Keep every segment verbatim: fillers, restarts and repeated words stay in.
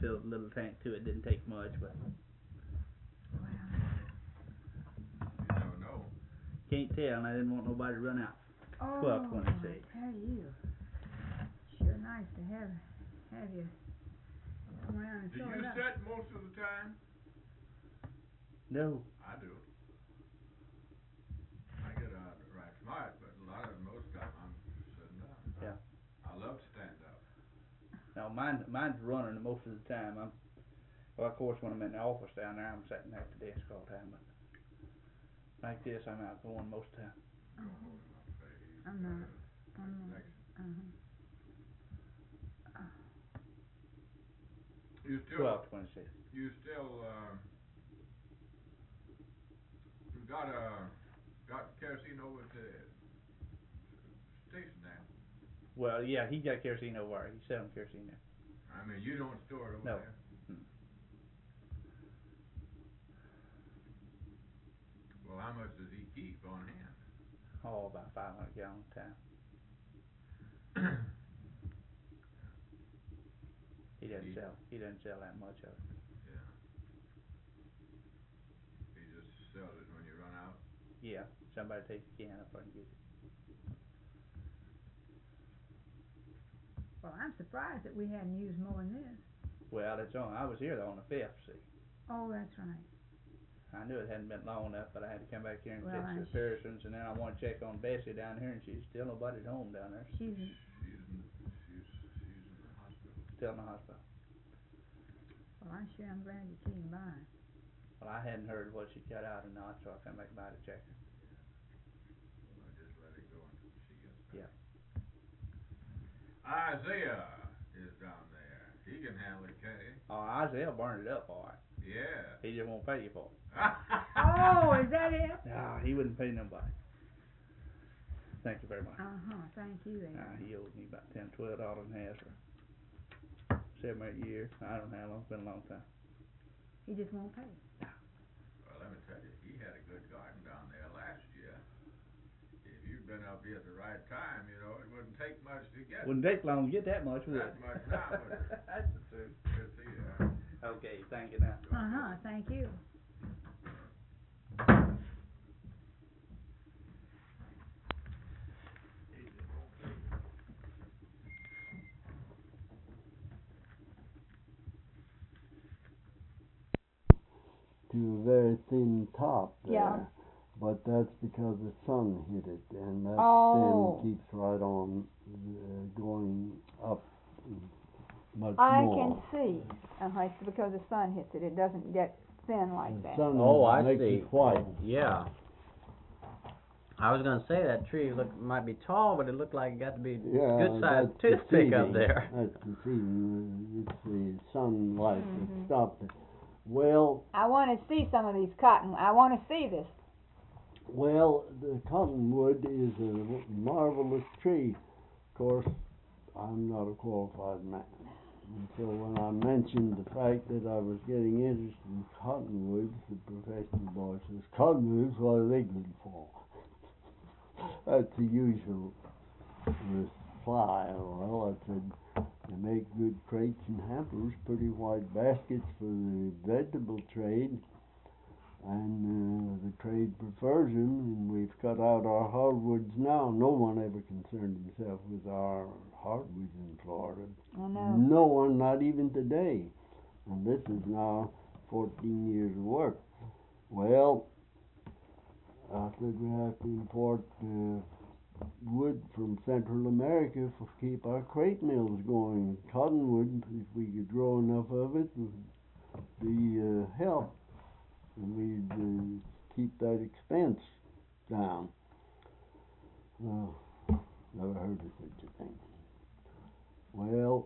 filled a little tank too. It didn't take much, but Wow. You never know. can't tell, and I didn't want nobody to run out. Oh, Twelve twenty-six. I tell you, sure nice to have have you come around and Do fill you it up. set most of the time? No. I do. I get out right smart, but a lot of most time I'm sitting down. Yeah. I love to stand up. No, mine mine's running most of the time. I'm well, of course, when I'm in the office down there, I'm sitting at the desk all the time. But like this, I'm out going most of the time. Go hold my face. I'm not. uh, I'm not. next- Uh-huh. Uh, You still, Twelve twenty-six. you still, um, you got uh, got kerosene over at the station there. Well, yeah, he got kerosene over there. He's selling kerosene there. I mean, you don't store it over No. there. Mm. Well, how much does he keep on hand? Oh, about five hundred gallons a time. He doesn't He- sell. He doesn't sell that much of it. Yeah. He just sells it when you run out. Yeah, somebody takes a can up there and gets it. well, I'm surprised that we hadn't used more than this. Well, it's on. I was here though on the fifth. See, Oh, that's right. I knew it hadn't been long enough, but I had to come back here and Well, fix I the sh- Pearsons, and then I want to check on Bessie down here, and she's still nobody's home down there. She's She's in, she's, she's in the hospital. Still in the hospital. well. I'm sure I'm glad you came by. Well, I hadn't heard what she got out or not, so I come back by to check her. Well, just let it go until she gets Yeah. back. Isaiah is down there. He can handle it, can he? Oh, Isaiah burned it up all right. Yeah. He just won't pay you for it. Oh, is that it? No, he wouldn't pay nobody. Thank you very much. Uh huh. Thank you. Ed. Uh, he owes me about ten, twelve dollars and a half for seven, eight years. I don't know how long. It's been a long time. He just won't pay. Well, let me tell you, he had a good garden down there last year. If you'd been up here at the right time, you know, it wouldn't take much to get Wouldn't take long to get that much, would that it? much now, would it? That's the truth. Good to see you. Okay, thank you now. Uh huh. Thank you. To a very thin top there. Yeah. But that's because the sun hit it, and that Oh. then keeps right on uh, going up much I more. can see. Uh huh. It's because the sun hits it. It doesn't get thin like The that. sun Oh, I makes see. it white. Yeah. I was gonna say that tree look might be tall, but it looked like it got to be Yeah, good sized that's toothpick up deceiving. there. That's deceiving. It's the sunlight Mhm. that stopped it. Well, I want to see some of these cotton. I want to see this. well, the cottonwood is a marvelous tree. Of course, I'm not a qualified man. And so when I mentioned the fact that I was getting interested in cottonwoods, the professional boy says, "Cottonwoods, what are they good for?" That's the usual reply. Well, I said, they make good crates and hampers, pretty white baskets for the vegetable trade, and uh, the trade prefers them, and we've cut out our hardwoods now. No one ever concerned himself with our hardwoods in Florida. I know. No one, not even today. And this is now fourteen years of work. Well, I said we have to import uh, wood from Central America to keep our crate mills going. Cottonwood, if we could grow enough of it, would be uh, help, and we'd uh, keep that expense down. Well, never heard of such a thing. Well,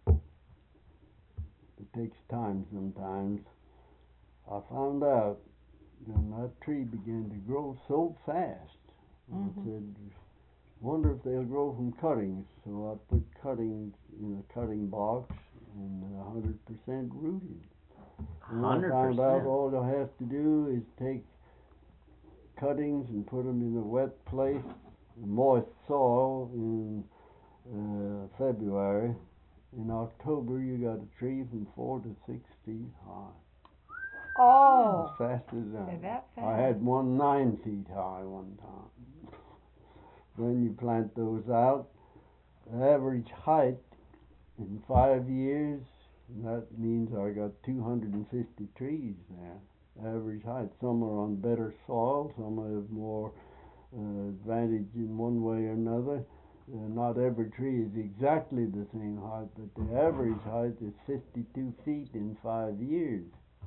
it takes time sometimes. I found out when that tree began to grow so fast. Mhm. I said, wonder if they'll grow from cuttings. So I put cuttings in a cutting box and a hundred percent rooted. And I Hundred found out percent. all I have to do is take cuttings and put them in a wet place, moist soil in uh, February, In October, you got a tree from four to six feet high. Oh, As fast as that. they're that I had fast. one nine feet high one time. Then you plant those out. The average height in five years, that means I got two hundred fifty trees there. Average height. Some are on better soil, some have more uh, advantage in one way or another. Uh, not every tree is exactly the same height, but the average height is fifty-two feet in five years.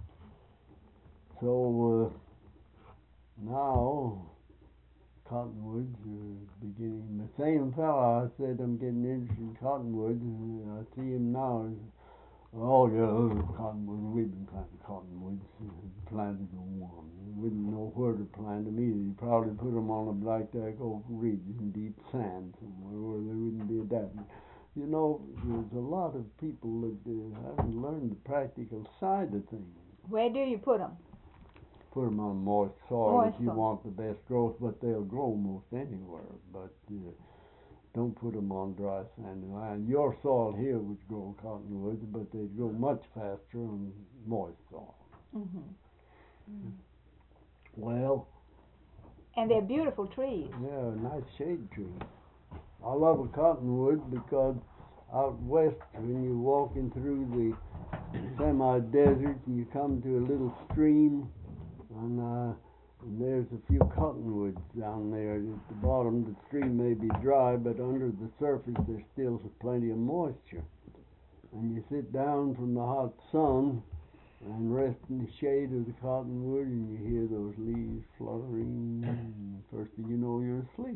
So uh, now cottonwoods are beginning. The same fellow I said I'm getting interested in cottonwoods, and I see him now. Oh yeah, those cottonwoods. We've been planting cottonwoods. Planted one. We wouldn't know where to plant them either. You probably put them on a blackjack oak ridge in deep sand somewhere where they wouldn't be adapted. You know, there's a lot of people that uh, haven't learned the practical side of things. Where do you put them? Put them on moist soil Moist if you soil. want the best growth, but they'll grow most anywhere. But uh, don't put them on dry sandy land. Your soil here would grow cottonwoods, but they'd grow much faster on moist soil. Mm-hmm. Well, And they're beautiful trees. yeah, nice shade tree. I love a cottonwood because out west, when you're walking through the semi-desert and you come to a little stream, and, uh, and there's a few cottonwoods down there. At the bottom, the stream may be dry, but under the surface there's still plenty of moisture. And you sit down from the hot sun and rest in the shade of the cottonwood, and you hear those leaves fluttering, and first thing you know, you're asleep.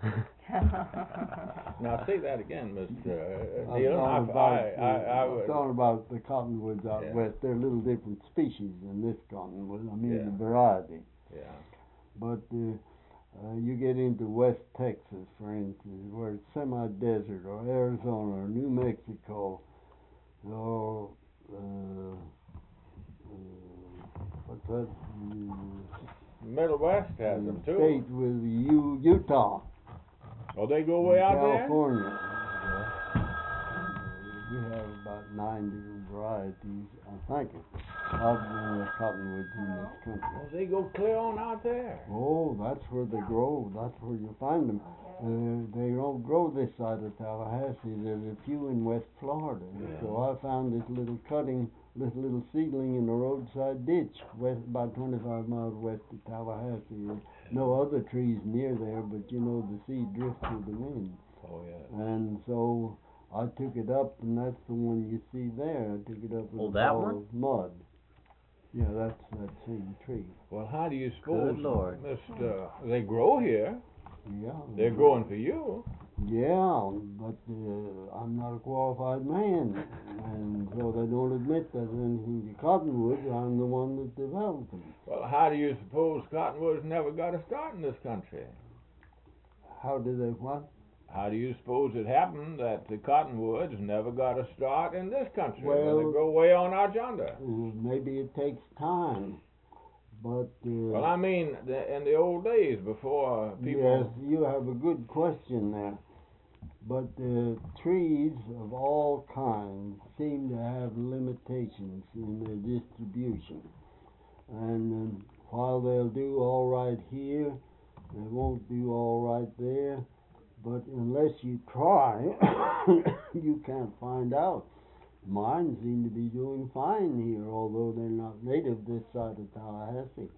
Now say that again, Mister I'm Neal. talking I, about, I, I, I I'm would, talking about the cottonwoods out Yeah. west. They're a little different species than this cottonwood. I mean, Yeah. the variety. yeah. But uh, uh, you get into West Texas, for instance, where it's semi-desert, or Arizona, or New Mexico, or uh, uh, what's that? Uh, Middle West has them too. State with U- Utah. Oh, they go way out there? California. Uh, we have about nine different varieties, I think, of uh, cottonwoods in this country. Oh, they go clear on out there. Oh, that's where they grow. That's where you find them. Uh, they don't grow this side of Tallahassee. There's a few in West Florida. And Yeah. so I found this little cutting, this little seedling in a roadside ditch, west, about twenty-five miles west of Tallahassee. No other trees near there, but you know the seed drifts with the wind. Oh, yeah. And so I took it up, and that's the one you see there. I took it up with Oh, a that ball one? of mud. Yeah, that's that same tree. Well, how do you suppose, Good Lord. Mister They grow here. Yeah. They're growing for you. Yeah, but uh, I'm not a qualified man, and so they don't admit there's anything to cottonwoods. I'm the one that developed them. Well, how do you suppose cottonwoods never got a start in this country? How do they what? How do you suppose it happened that the cottonwoods never got a start in this country? Well- they grow way on out yonder. Uh, maybe it takes time, but uh, Well, I mean, the, in the old days before people. yes, you have a good question there. But uh, trees of all kinds seem to have limitations in their distribution, and um, while they'll do all right here, they won't do all right there. But unless you try, you can't find out. Mine seem to be doing fine here, although they're not native this side of Tallahassee.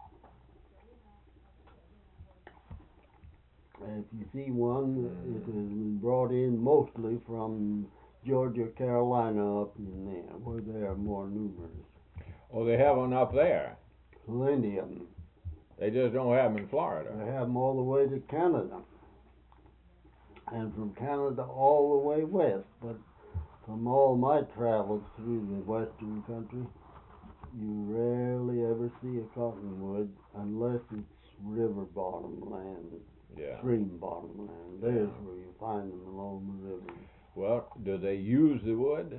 If you see one, it has been brought in mostly from Georgia, Carolina, up in there, where they are more numerous. Oh, they have one up there. Plenty of them. They just don't have them in Florida. They have them all the way to Canada, and from Canada all the way west. But from all my travels through the western country, you rarely ever see a cottonwood unless it's river bottom land, Yeah. stream bottom land. There's where you find them along the river. Well, do they use the wood?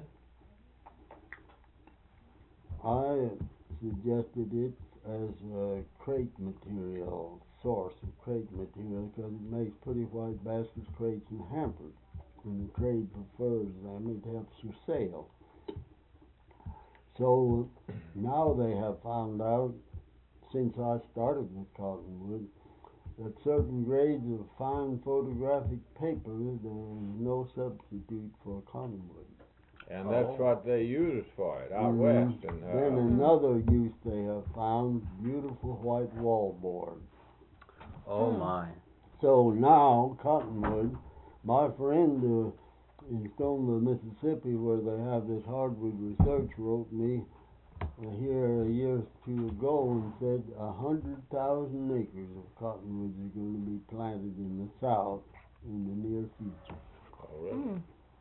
I suggested it as a crate material, source of crate material, because it makes pretty white baskets, crates, and hampers. and the trade prefers them. It helps your sale. So now they have found out, since I started with cottonwood, that certain grades of fine photographic paper, there is no substitute for cottonwood. And that's Oh. what they use for it out Mhm. west. And Then uh, another use they have found, beautiful white wallboard. Oh Hmm. my. So now cottonwood, my friend uh, in Stoneville, Mississippi, where they have this hardwood research, wrote me uh, here a year or two ago and said a hundred thousand acres of cottonwoods are going to be planted in the South in the near future. oh, really? Hmm.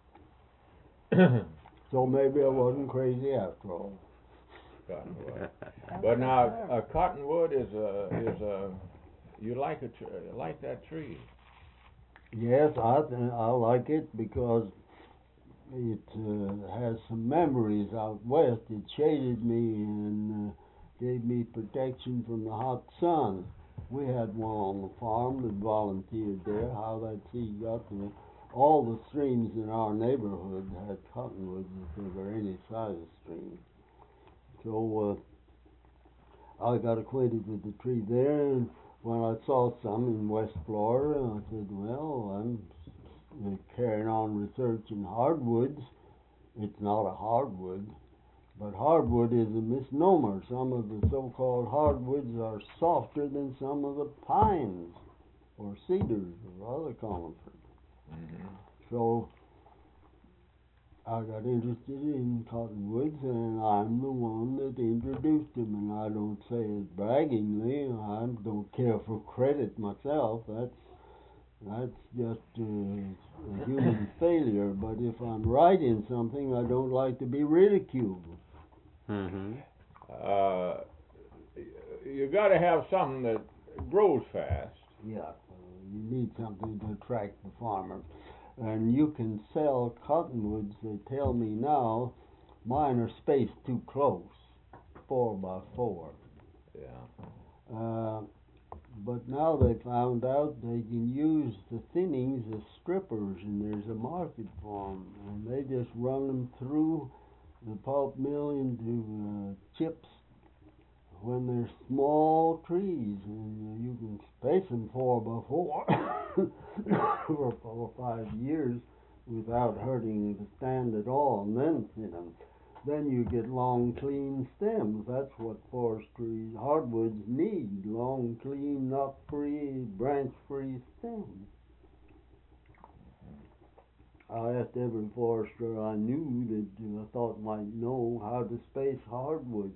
So maybe I wasn't crazy after all. Cottonwood. That's But now, good. a cottonwood is a is a you like a tr- like that tree. Yes, I th- I like it because it uh, has some memories out west. It shaded me and uh, gave me protection from the hot sun. We had one on the farm that volunteered there. How that seed got to me. All the streams in our neighborhood had cottonwoods if they were any size stream. So uh, I got acquainted with the tree there, and when I saw some in West Florida, I said, well, I'm uh, carrying on research in hardwoods. It's not a hardwood, but hardwood is a misnomer. Some of the so-called hardwoods are softer than some of the pines or cedars or other conifers. Mm-hmm. So I got interested in cottonwoods, and I'm the one that introduced them. And I don't say it braggingly. I don't care for credit myself. That's that's just uh, a human failure. But if I'm right in something, I don't like to be ridiculed. Mm-hmm. Uh, you got to have something that grows fast. Yeah, uh, you need something to attract the farmer. And you can sell cottonwoods, they tell me now, mine are spaced too close, four by four. Yeah. Uh, but now they found out they can use the thinnings as strippers, and there's a market for them. And they just run them through the pulp mill into uh, chips when they're small trees, and uh, you can space them four by four for four or five years without hurting the stand at all, and then you know, then you get long, clean stems. That's what forestry hardwoods need: long, clean, knot-free, branch-free stems. I asked every forester I knew that uh, I thought might know how to space hardwoods.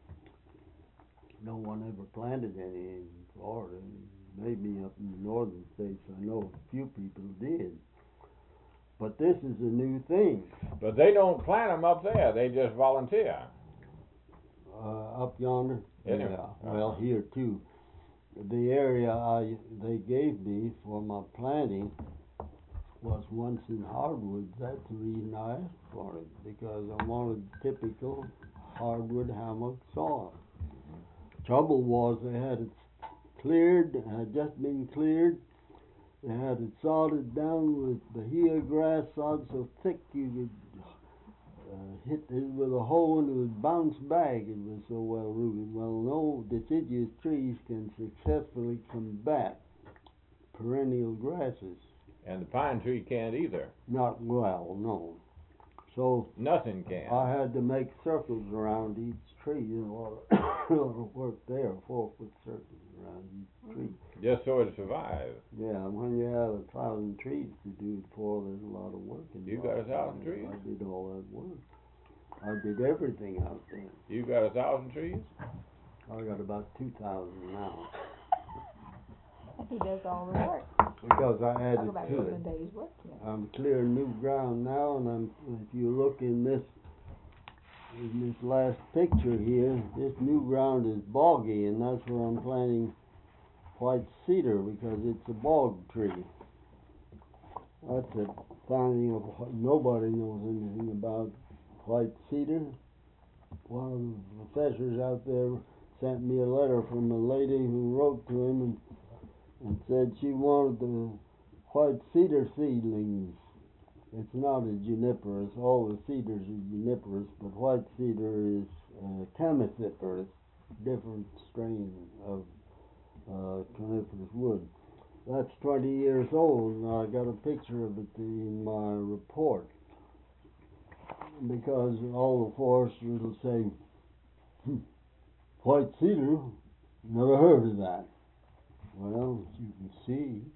No one ever planted any in Florida. Maybe up in the northern states I know a few people did. But this is a new thing. But they don't plant them up there. They just volunteer. Uh, up yonder? Anyway, Yeah, uh-huh. well, here too. The area I they gave me for my planting was once in hardwoods. That's the reason I asked for it, because I wanted typical hardwood hammock soil. Trouble was they had it cleared, had just been cleared. They had it sodded down with bahia grass, sod so thick you could uh, hit it with a hole and it would bounce back. It was so well rooted. Well, no deciduous trees can successfully combat perennial grasses. And the pine tree can't either. Not well, no. So Nothing can. I had to make circles around each tree. You know, a lot of, a lot of work there, four foot circles around each tree. Just so it survives. Yeah, and when you have a thousand trees to do it for, there's a lot of work involved. You got a thousand trees? I did all that work. I did everything out there. You got a thousand trees? I got about two thousand now. He does all the work. Because I Talk added about to putting it. a day's work in. I'm clearing new ground now, and I'm, if you look in this, in this last picture here, this new ground is boggy, and that's where I'm planting white cedar, because it's a bog tree. That's a finding of, nobody knows anything about white cedar. One of the professors out there sent me a letter from a lady who wrote to him and, and said she wanted the white cedar seedlings it's not a juniperous. All the cedars are juniperous, but white cedar is uh, coniferous, different strain of uh, coniferous wood. That's twenty years old, and I got a picture of it in my report. Because all the foresters will say, hmm, white cedar, never heard of that. Well, as you can see,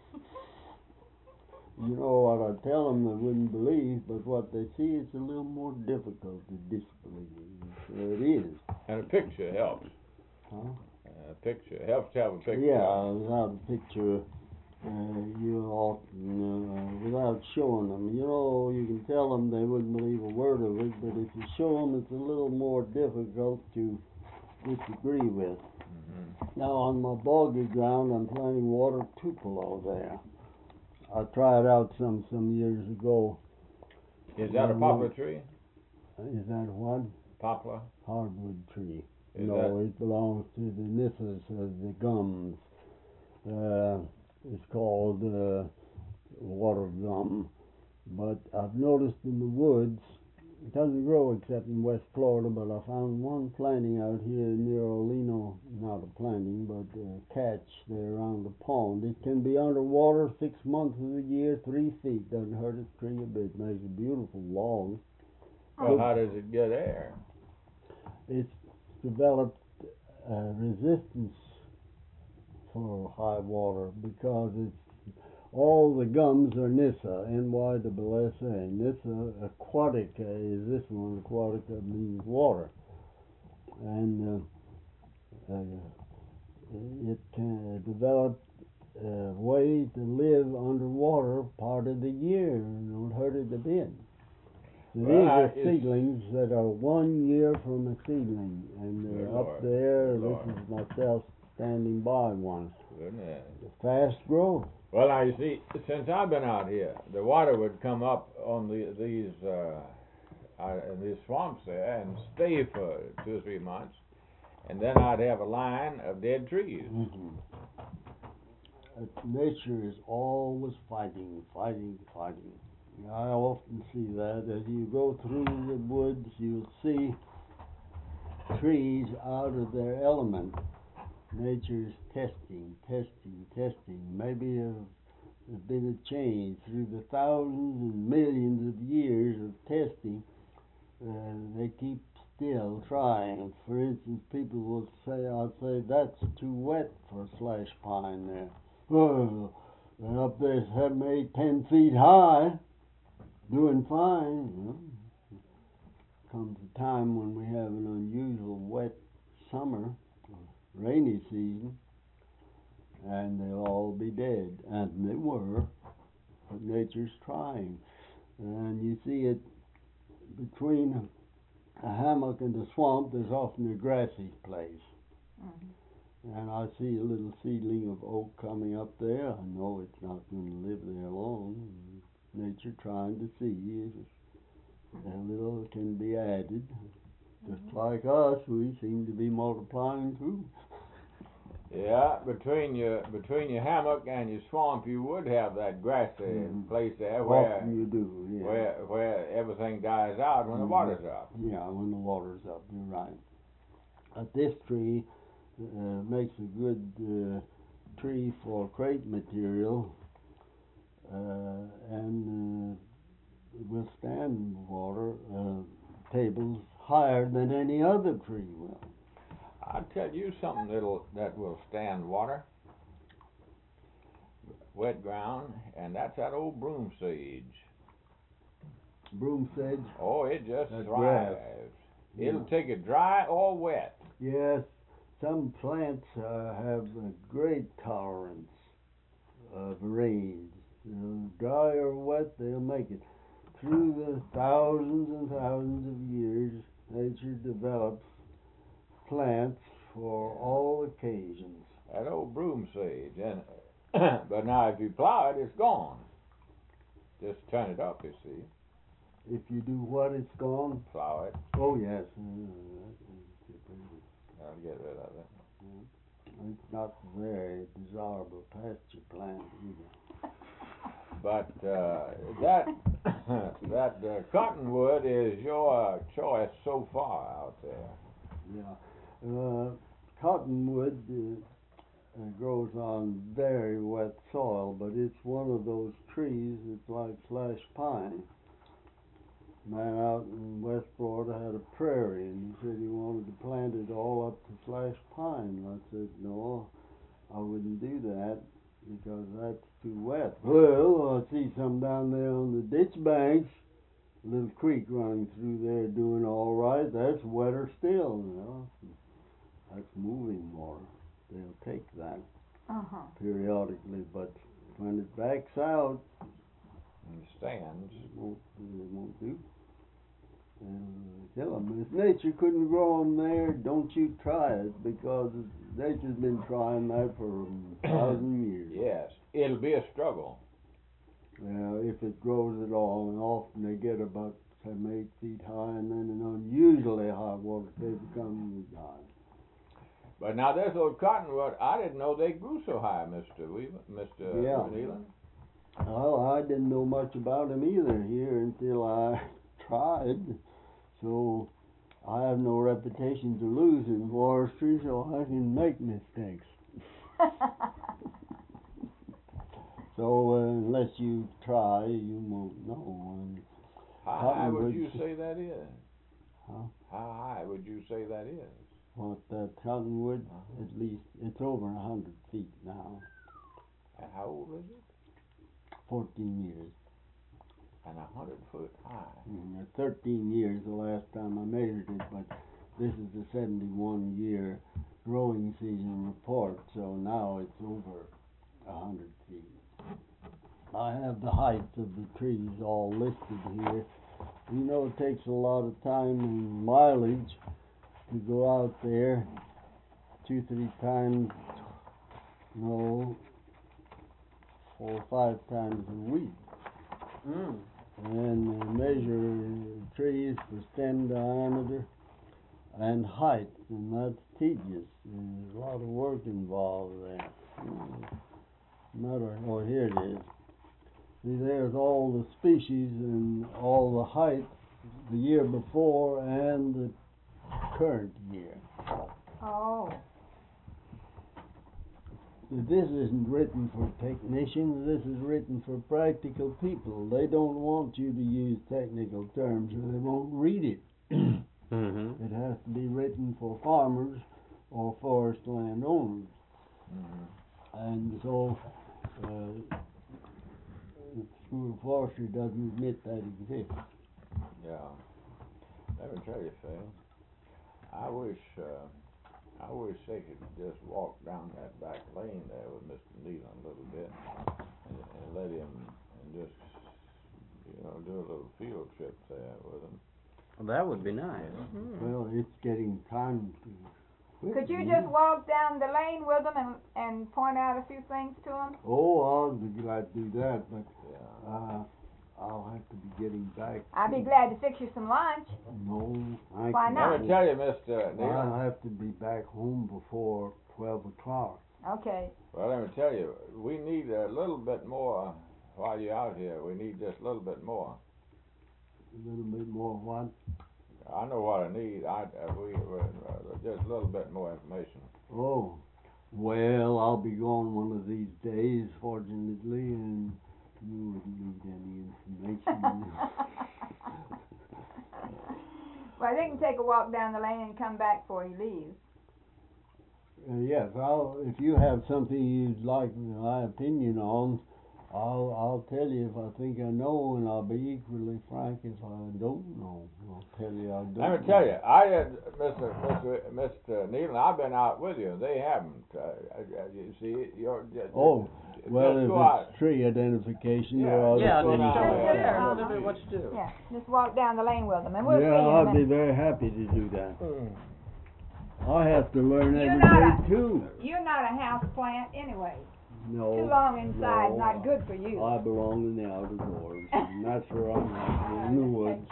you know what I tell them they wouldn't believe, but what they see is a little more difficult to disbelieve. So it is. And a picture helps. Huh? A picture helps to have a picture. Yeah, without a picture, uh, you often, uh, without showing them, you know, you can tell them they wouldn't believe a word of it, but if you show them, it's a little more difficult to disagree with. Mm-hmm. Now, on my boggy ground, I'm planting water tupelo there. I tried out some some years ago. Is that a Um, poplar tree? Is that what? Poplar? Hardwood tree. Is No, it belongs to the nithas of the gums. Uh, it's called uh, water gum. But I've noticed in the woods, it doesn't grow except in West Florida, but I found one planting out here near Olino, not a planting, but a catch there around the pond. It can be underwater six months of the year, three feet. Doesn't hurt a tree a bit. Makes a beautiful log. Well, how does it get air? It's developed uh, resistance for high water because it's all the gums are Nyssa, N Y S S A. Nyssa aquatica is this one. Aquatica means water, and uh, uh, it can develop uh, ways to live underwater part of the year and don't hurt it a bit. Now, Well, these I- are it's- seedlings that are one year from a seedling, and they're Good up Lord, there. good This Lord. is myself standing by one. Goodness. Fast growth. Well, now you see, since I've been out here, the water would come up on the, these uh, uh, in these swamps there and stay for two or three months, and then I'd have a line of dead trees. Mm-hmm. Uh, nature is always fighting, fighting, fighting. I often see that as you go through the woods, you'll see trees out of their element. Nature's testing, testing, testing. Maybe a, there's been a change through the thousands and millions of years of testing. Uh, they keep still trying. For instance, people will say, I'll say, that's too wet for slash pine there. Oh, they're up there seven, eight, ten feet high, doing fine. You know. Comes a time when we have an unusual wet summer, rainy season, and they'll all be dead. And they were, but nature's trying. And you see it between a hammock and a swamp, there's often a grassy place. Mhm. And I see a little seedling of oak coming up there. I know it's not going to live there long. Nature trying to see if a little can be added. Just like us, we seem to be multiplying too. Yeah, between your between your hammock and your swamp, you would have that grassy Mhm. place there where Often you do, yeah. where where everything dies out when the Mhm. water's up. Yeah, when the water's up, you're right. But this tree uh, makes a good uh, tree for crate material, uh, and uh, will stand water uh, tables higher than any other tree will. I'll tell you something that'll that will stand water, wet ground, and that's that old broom sage. Broom sedge, Oh, it just That's thrives. grass. It'll Yeah. take it dry or wet. yes, some plants uh, have a great tolerance of rains. You know, dry or wet, they'll make it. Through the thousands and thousands of years, nature develops plants for all occasions. That old broom sage, and but now if you plow it, it's gone. Just turn it up, you see. If you do what, it's gone. Plow it. Oh yes, uh, I'll get rid of it. it's not very desirable pasture plant either. But, uh, that, that uh, cottonwood is your choice so far out there. Yeah. Uh, cottonwood uh, uh, grows on very wet soil, but it's one of those trees that's like slash pine. Man out in West Florida had a prairie, and he said he wanted to plant it all up to slash pine. I said, no, I wouldn't do that because that's too wet. Well, I see some down there on the ditch banks, a little creek running through there doing all right. That's wetter still, you know. That's moving water. They'll take that Uh-huh. periodically, but when it backs out, And stands. it won't, it won't do. And kill 'em. If nature couldn't grow 'em there, don't you try it, because nature's been trying that for a thousand years. Yes, it'll be a struggle. Well, if it grows at all, and often they get about seven, eight feet high, and then an unusually high water table comes and dies. But now this old cottonwood, I didn't know they grew so high, Mister Weaver, Mister Yeah. Nealon. Well, I didn't know much about 'em either here until I tried, so I have no reputation to lose in forestry, so I can make mistakes. So uh, unless you try, you won't know. And How high would Cottonwood- you say that is? Huh? How high would you say that is? what that cottonwood, Uh-huh. at least it's over a hundred feet now, And how old is it? fourteen years. And a hundred foot high. Mm, uh, thirteen years the last time I measured it, but this is the seventy-one year growing season report, so now it's over a hundred feet. I have the heights of the trees all listed here. You know, it takes a lot of time and mileage to go out there two, three times, no, four or five times a week. Mm. And uh, measure trees for stem diameter and height, and that's tedious. There's a lot of work involved there. Mm. Matter, oh, here it is. See, there's all the species and all the height the year before and the current year. Oh. This isn't written for technicians, this is written for practical people. They don't want you to use technical terms or they won't read it. Mm-hmm. It has to be written for farmers or forest landowners. Mm-hmm. And so, uh, the School of Forestry doesn't admit that exists. Yeah. Let me tell you, Phil, I wish, uh, I wish they could just walk down that back lane there with Mister Nealon a little bit and, and let him, and just, you know, do a little field trip there with him. Well, that would be nice. Well, it's getting time to quit. Could you isn't just it? walk down the lane with them and, and point out a few things to them? Oh, I'll be glad to do that, but Yeah. uh, I'll have to be getting back. I'd be glad to fix you some lunch. No, I Why can't. not? Let me tell you, Mister I'll Nealon, have to be back home before twelve o'clock. Okay. well, let me tell you, we need a little bit more while you're out here. We need just a little bit more. A little bit more what? I know what I need. I, uh, we, we uh, just a little bit more information. Oh, well, I'll be gone one of these days, fortunately, and you wouldn't need any information. Well, they can take a walk down the lane and come back before he leaves. Uh, yes, I'll, if you have something you'd like my opinion on, I'll, I'll tell you if I think I know, and I'll be equally frank if I don't know. I'll tell you I don't Let me tell you, I had, Mister Mister Mister Nealon, I've been out with you. They haven't. Uh, uh, you see, you're. Just, Oh, just well, if go out. it's tree identification, Yeah, or other Yeah, go just things down show like me there. that. there a Uh-huh. little bit what you do. Yeah, just walk down the lane with them, and we'll see Yeah, you in a I'll be minute. very happy to do that. I have to learn You're every not day too. You're not a house plant anyway. No. Too long inside, no, not good for you. I belong in the outer doors, and that's where I'm at, in the woods.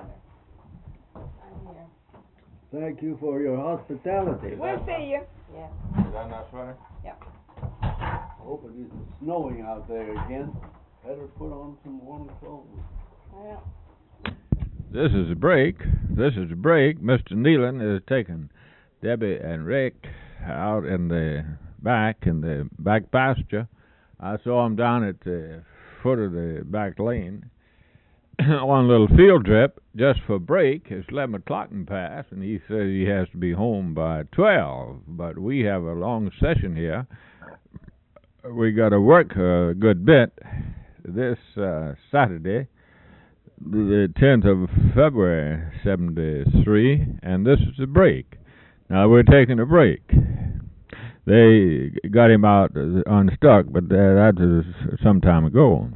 Thank you for your hospitality. We'll see you. Is that not funny? Hope it isn't snowing out there again. Better put on some warm clothes. Well, This is a break. This is a break. Mister Nealon is taking Debbie and Rick out in the back, in the back pasture. I saw him down at the foot of the back lane on a little field trip just for break. It's eleven o'clock and past, and he says he has to be home by twelve. But we have a long session here. We got to work a good bit this uh, Saturday, the tenth of February, seventy-three, and this is a break. Now we're taking a break. They got him out uh, unstuck, but uh, that was some time ago.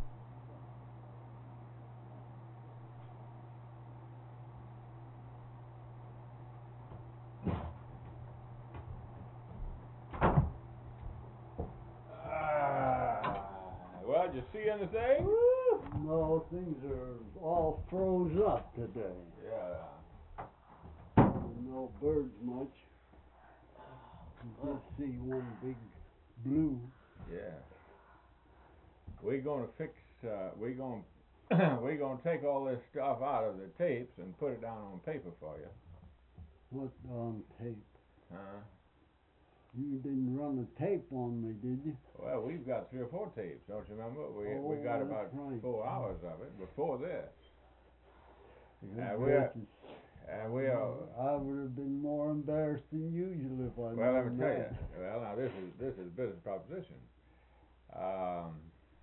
Uh, well, did you see anything? No, things are all froze up today. Yeah. No birds much. You just see one big blue. Yeah. We're gonna fix. Uh, we're gonna we're gonna take all this stuff out of the tapes and put it down on paper for you. What on tape? Huh? You didn't run a tape on me, did you? Well, we've got three or four tapes, don't you remember? We we Oh, got that's about right. four hours of it before this. Good Uh, we're- gracious. And we'll. I would have been more embarrassed than usual if I'd Well, let me known tell you. that. Well, now this is this is business proposition. Um,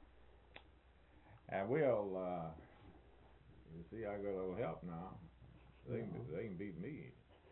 and we'll. Uh, you see, I got a little help now. They can they can beat me.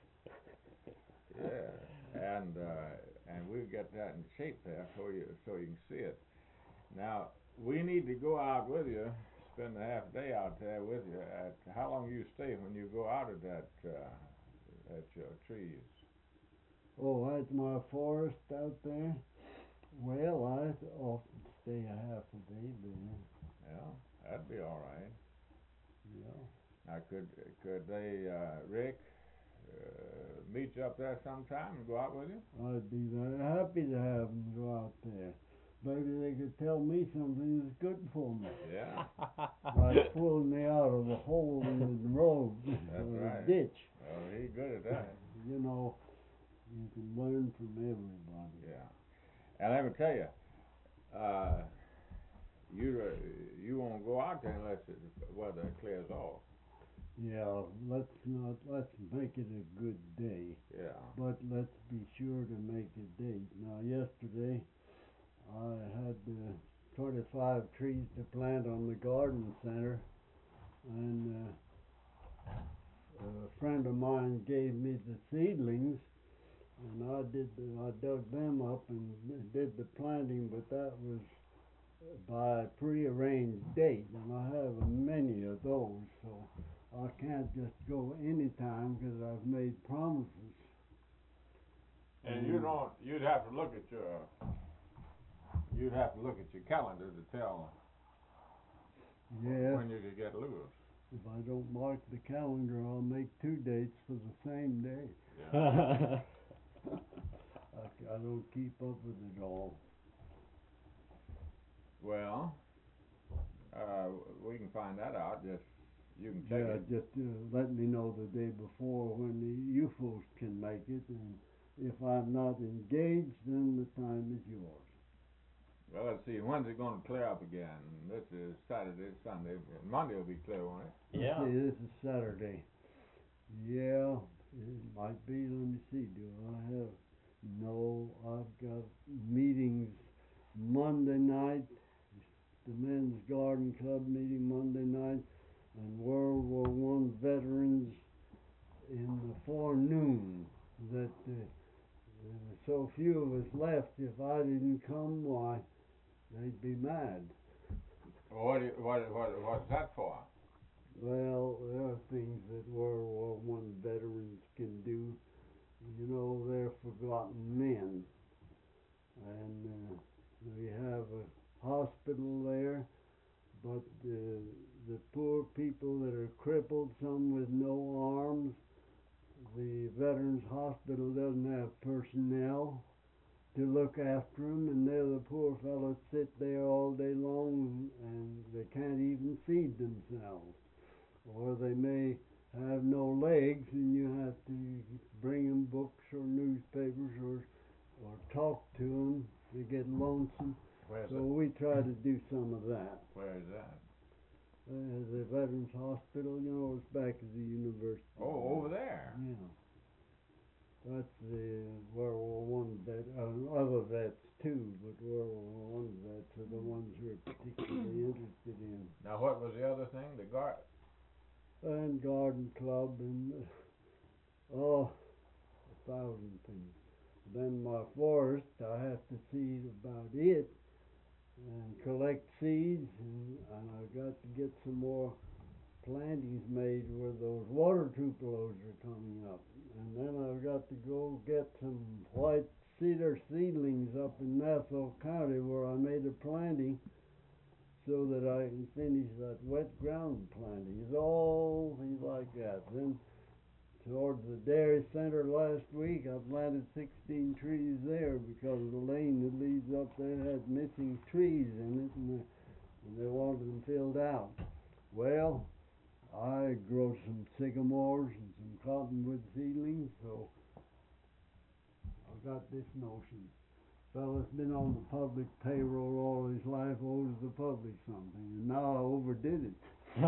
Yeah, and uh, and we'll get that in shape there so you so you can see it. Now we need to go out with you. Spend a half day out there with you. At how long you stay when you go out of that uh, at your trees? Oh, at my forest out there? Well, I often stay a half a day there. Yeah, that'd be all right. Yeah. Now, could could they, uh, Rick, uh, meet you up there sometime and go out with you? I'd be very happy to have them go out there. Maybe they could tell me something that's good for me. Yeah, Like pulling me out of a hole in the road That's or right. a ditch. well, he's good at that. You know, you can learn from everybody. Yeah, and let me tell you, uh, you uh, you won't go out there unless the weather clears off. Yeah, let's not, let's make it a good day. Yeah. But let's be sure to make a date. Now, yesterday, I had uh, twenty-five trees to plant on the garden center, and uh, a friend of mine gave me the seedlings, and I did the, I dug them up and did the planting, but that was by a prearranged date, and I have many of those, so I can't just go anytime because I've made promises. And you don't. You'd have to look at your. You'd have to look at your calendar to tell Yes. when you could get loose. If I don't mark the calendar, I'll make two dates for the same day. Yeah. I, c- I don't keep up with it all. Well, uh, we can find that out. Just you can check Yeah, it. just uh, let me know the day before when the you folks can make it, and if I'm not engaged, then the time is yours. Well, let's see. When's it going to clear up again? This is Saturday, Sunday. Monday will be clear, won't it? Yeah. Let's see, this is Saturday. Yeah, it might be. Let me see. Do I have? No, I've got meetings Monday night. The Men's Garden Club meeting Monday night, and World War One veterans in the forenoon. That uh, there were so few of us left. If I didn't come, why, they'd be mad. Well, what, do you, what, what, what's that for? Well, there are things that World War One veterans can do. You know, they're forgotten men, and uh, we have a hospital there, but uh, the poor people that are crippled, some with no arms, the Veterans Hospital doesn't have personnel, to look after 'em, and there the poor fellows sit there all day long, and they can't even feed themselves. Or they may have no legs, and you have to bring 'em books or newspapers, or or talk to 'em. They get lonesome, Where's so it? we try to do some of that. Where is that? Uh, the Veterans Hospital, you know, it's back at the university. Oh, over there. Yeah. That's the World War One vet, uh, other vets too, but World War One vets are the ones we're particularly interested in. Now, what was the other thing? The guard. And garden club and uh, oh, a thousand things. Then my forest, I have to see about it and collect seeds, and, and I've got to get some more plantings made where those water tupelos are coming up. And then I've got to go get some white cedar seedlings up in Nassau County where I made a planting so that I can finish that wet ground planting. It's all things like that. Then towards the dairy center last week, I planted sixteen trees there because the lane that leads up there had missing trees in it, and they, and they wanted them filled out. Well, I grow some sycamores and some cottonwood seedlings, so I've got this notion. Fella's been on the public payroll all his life, owes the public something, and now I overdid it.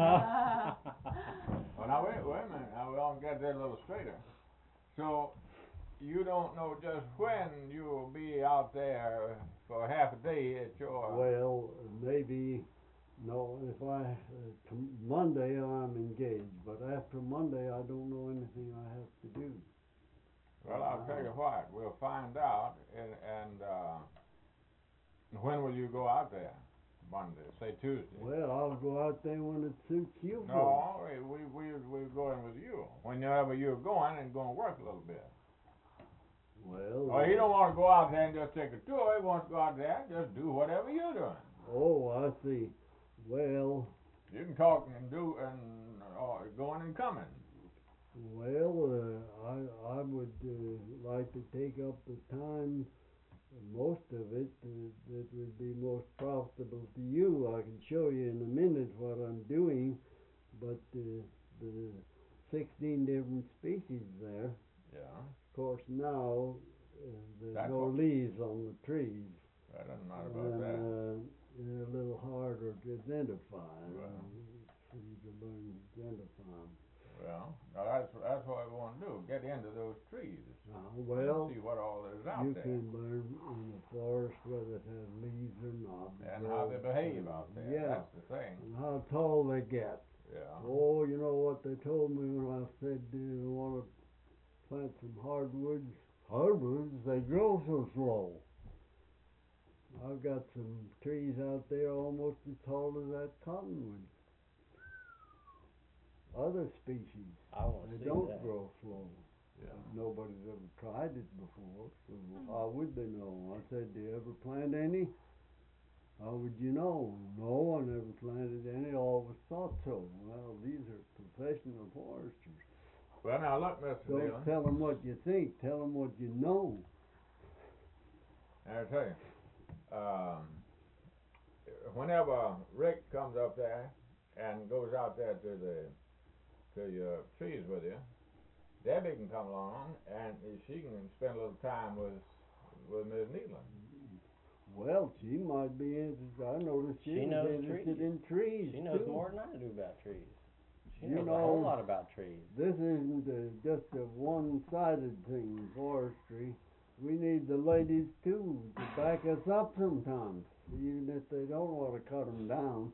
Well, now wait, wait a minute. Now we all get that a little straighter. So you don't know just when you'll be out there for half a day at your. Well, maybe, no, if I, uh, t- Monday I'm engaged, but after Monday I don't know anything I have to do. Well, I'll tell you what. We'll find out, and, and uh, when will you go out there? Monday, say Tuesday. Well, I'll go out there when it suits you. No, we we we're going with you. Whenever you're going and going to work a little bit. Well. Well, he don't want to go out there and just take a tour. He wants to go out there and just do whatever you're doing. Oh, I see. Well. You can talk and do and uh, going and coming. Well, uh, I I would uh, like to take up the time. Most of it uh, that would be most profitable to you. I can show you in a minute what I'm doing, but uh, the sixteen different species there. Yeah. Of course, now uh, there's That's no what- leaves on the trees, That doesn't matter about and that. uh, they're a little harder to identify. Well. For you to learn to identify 'em. Well, now that's that's what we want to do. Get into those trees. Uh, and well, see what all is out you there can learn in the forest whether it has leaves or not. and how they behave out there. Yeah. That's the thing. And how tall they get. Yeah. Oh, you know what they told me when I said uh, I want to plant some hardwoods? Hardwoods, they grow so slow. I've got some trees out there almost as tall as that cottonwood. Other species, I want to they see don't that. grow slow. Yeah. Nobody's ever tried it before, so how would they know? I said, do you ever plant any? How would you know? No, I never planted any, always thought so. Well, these are professional foresters. Well, now look, Mister Don't Dillon. tell them what you think, tell them what you know. I tell you, um, whenever Rick comes up there and goes out there to the to your trees with you, Debbie can come along and she can spend a little time with with Miss Nealon. Well, she might be interested. I noticed she, She was knows interested trees. in trees. She knows too. more than I do about trees. She You knows a whole know- lot about trees. This isn't uh, just a one-sided thing, forestry. We need the ladies too to back us up sometimes, even if they don't want to cut them down.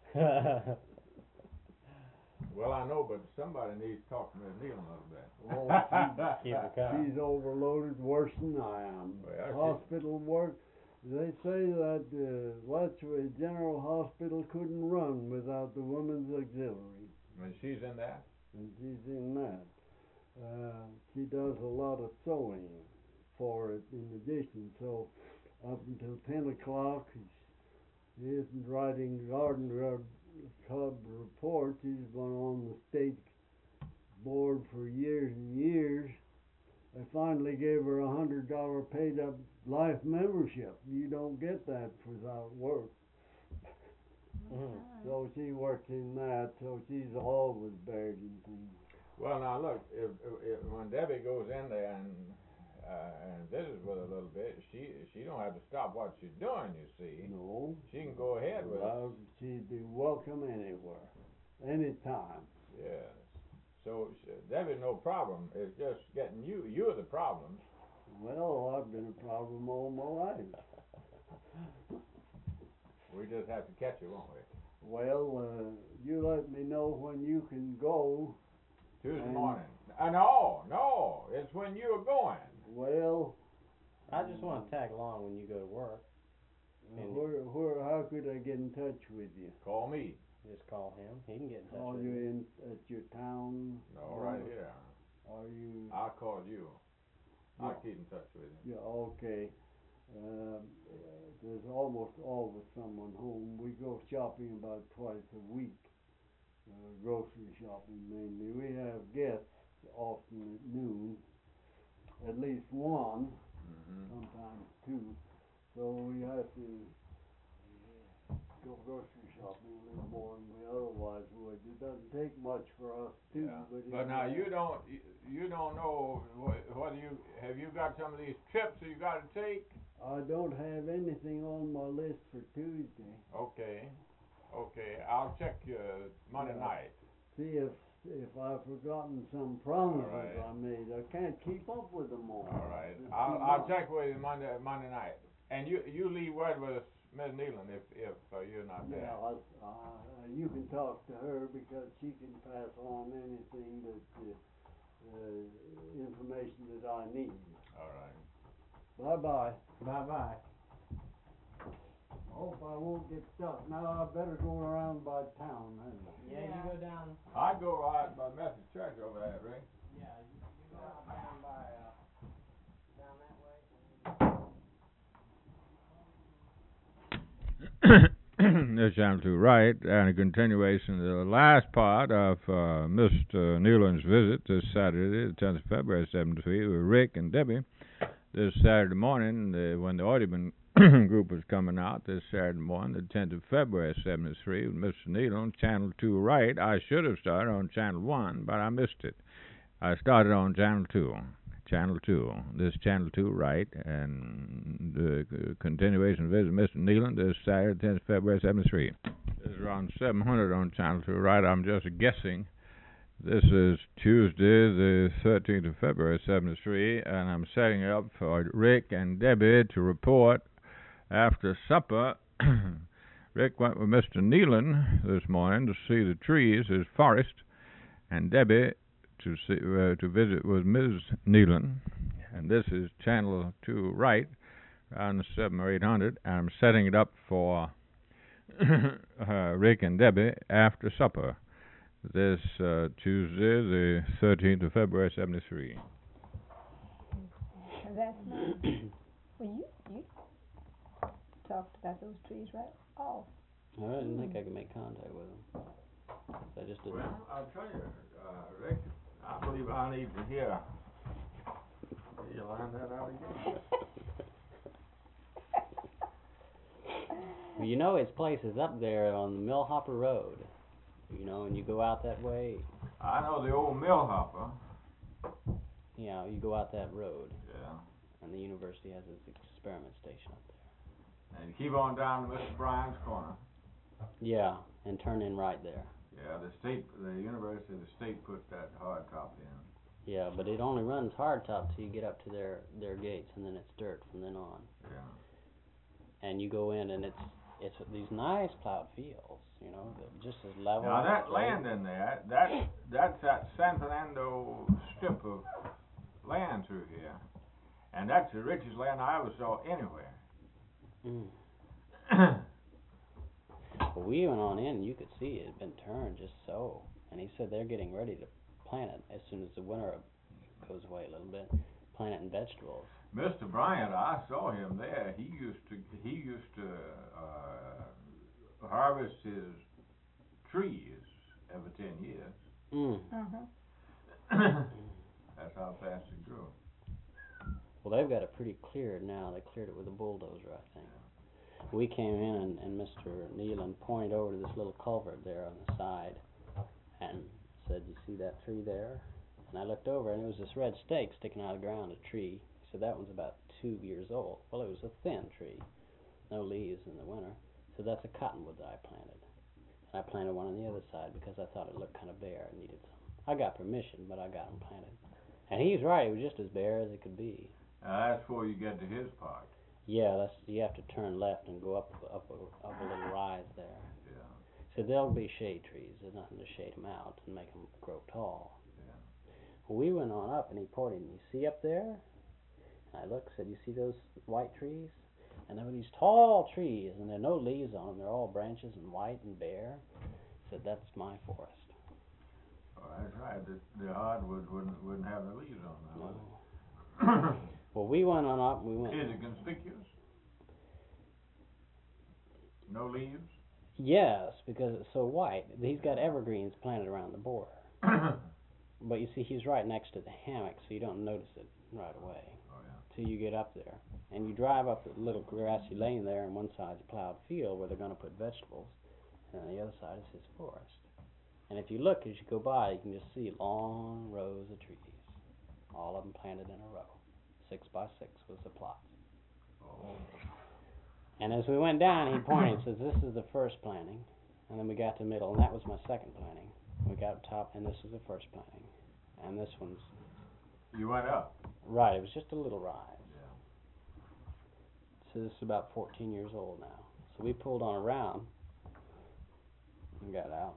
Well, I know, but somebody needs to talk to Miss Nealon a little bit. Oh, Keep her coming. She's overloaded worse than I am. Well, she- Hospital work. They say that uh, Letchworth General Hospital couldn't run without the women's auxiliary, And she's in that. and she's in that. Uh, she does a lot of sewing for it in addition. So up until ten o'clock, she isn't writing garden Rub- club reports. He's been on the state board for years and years, I finally gave her a hundred dollar paid up life membership. You don't get that without work. Mhm. So she works in that, so she's always buried in things. Well, now look, if, if, if when Debbie goes in there and uh, and visits with her a little bit, she she don't have to stop what she's doing. You see, No. she can go ahead with it. Well, she'd be welcome anywhere, anytime. Yes. So sh- Debbie, no problem. It's just getting you. You're the problem. Well, I've been a problem all my life. We just have to catch you, won't we? Well, uh, you let me know when you can go. Tuesday And- morning. Uh, no, no. It's when you're going. Well, I just wanna tag along when you go to work. And- where, where, how could I get in touch with you? Call me. Just call him. He can get in touch Call with you you. in at your town? No, right here. Are you? I'll call you. I'll Yeah. keep in touch with you. Yeah, okay. Um, uh, there's almost always someone home. We go shopping about twice a week. Uh, grocery shopping mainly. We have guests often at noon. At least one, Mm-hmm. sometimes two. So we have to uh, go grocery shopping a little more than we otherwise would. It doesn't take much for us too, Yeah. but. But it- now you don't you, you don't know wh- whether you have you got some of these trips that you got to take. I don't have anything on my list for Tuesday. Okay. Okay. I'll check you Monday Yeah. night. See if if I've forgotten some promises All right. I made. I can't keep up with them all. All right. It's I'll too I'll much. check with you Monday Monday night. And you you leave word with Miss Nealon if if uh, you're not there. Yeah, I, uh, you can talk to her because she can pass on anything that uh, uh, information that I need. All right. Bye bye. Bye bye. Hope I won't get stuck. Now I better go around by town then. Yeah, you go down. I go right by Methodist Church over there, Rick. Yeah, you, you go out down by uh, down that way. This channel to right, and a continuation of the last part of uh, Mister Nealon's visit this Saturday, the tenth of February, seventy-three, with Rick and Debbie. This Saturday morning, the, when the Audubon group was coming out, this Saturday morning, the tenth of February, seventy-three, with Mister Nealon, Channel two right. I should have started on Channel one, but I missed it. I started on Channel two. Channel two. This Channel two right, and the uh, continuation visit of Mister Nealon this Saturday, tenth of February, seventy-three. This is around seven hundred on Channel two right. I'm just guessing. This is Tuesday, the thirteenth of February, seventy-three, and I'm setting it up for Rick and Debbie to report after supper. Rick went with Mister Nealon this morning to see the trees, his forest, and Debbie to see, uh, to visit with Miz Nealon, and this is Channel two right, around seven or eight hundred, and I'm setting it up for uh, Rick and Debbie after supper, this uh, Tuesday, the thirteenth of February, seventy-three. That's nice. Well, you, you talked about those trees right off. I didn't think I could make contact with him. I just didn't. Well, I'll tell you, uh, Rick, I believe I need to hear. You line that out again? Well, you know his place is up there on the Millhopper Road. You know, and you go out that way. I know the old mill hopper. You know, you go out that road, Yeah. and the university has its experiment station up there. And you keep on down to Mister Bryan's corner. Yeah, and turn in right there. Yeah, the state, the University of the State put that hard top in. Yeah, but it only runs hardtop till you get up to their their gates, and then it's dirt from then on. Yeah. And you go in, and it's it's these nice plowed fields, you know, that just as level. Now as that straight. land in there, that that's that San Fernando strip of land through here, and that's the richest land I ever saw anywhere. Mm. Well, we went on in, and you could see it had been turned just so. And he said they're getting ready to plant it as soon as the winter goes away a little bit. Plant it in vegetables. Mister Bryant, I saw him there. He used to he used to uh, harvest his trees every ten years. Mm. Uh-huh. That's how fast it grew. Well, they've got it pretty cleared now. They cleared it with a bulldozer, I think. We came in and, and Mister Nealon pointed over to this little culvert there on the side and said, "You see that tree there?" And I looked over and it was this red stake sticking out of the ground, a tree. He said, "That one's about two years old." Well, it was a thin tree, no leaves in the winter. So that's a cottonwood that I planted. And I planted one on the other side because I thought it looked kind of bare and needed some. I got permission, but I got them planted. And he's right, it was just as bare as it could be. Now, that's before you get to his part. Yeah, that's, you have to turn left and go up up a, up a little rise there. Yeah. So there'll be shade trees. There's nothing to shade them out and make them grow tall. Yeah. Well, we went on up and he pointed, and you see up there? And I looked, said, "You see those white trees?" And there were these tall trees, and there are no leaves on them. They're all branches and white and bare. I said, "That's my forest." Oh, that's right. The, the hardwood wouldn't wouldn't have the leaves on them. No. would it? Well, we went on up. We went. Is it conspicuous? No leaves? Yes, because it's so white. He's got evergreens planted around the border. But you see, he's right next to the hammock, so you don't notice it right away. Oh, yeah. Till you get up there. And you drive up the little grassy lane there, and one side's a plowed field where they're going to put vegetables, and on the other side is his forest. And if you look as you go by, you can just see long rows of trees, all of them planted in a row. Six by six was the plot. Oh. And as we went down, he pointed and says, "This is the first planting." And then we got to the middle, and that was my second planting. We got up top, and this was the first planting. And this one's... You went up? Right, it was just a little rise. Yeah. So this is about fourteen years old now. So we pulled on around and got out.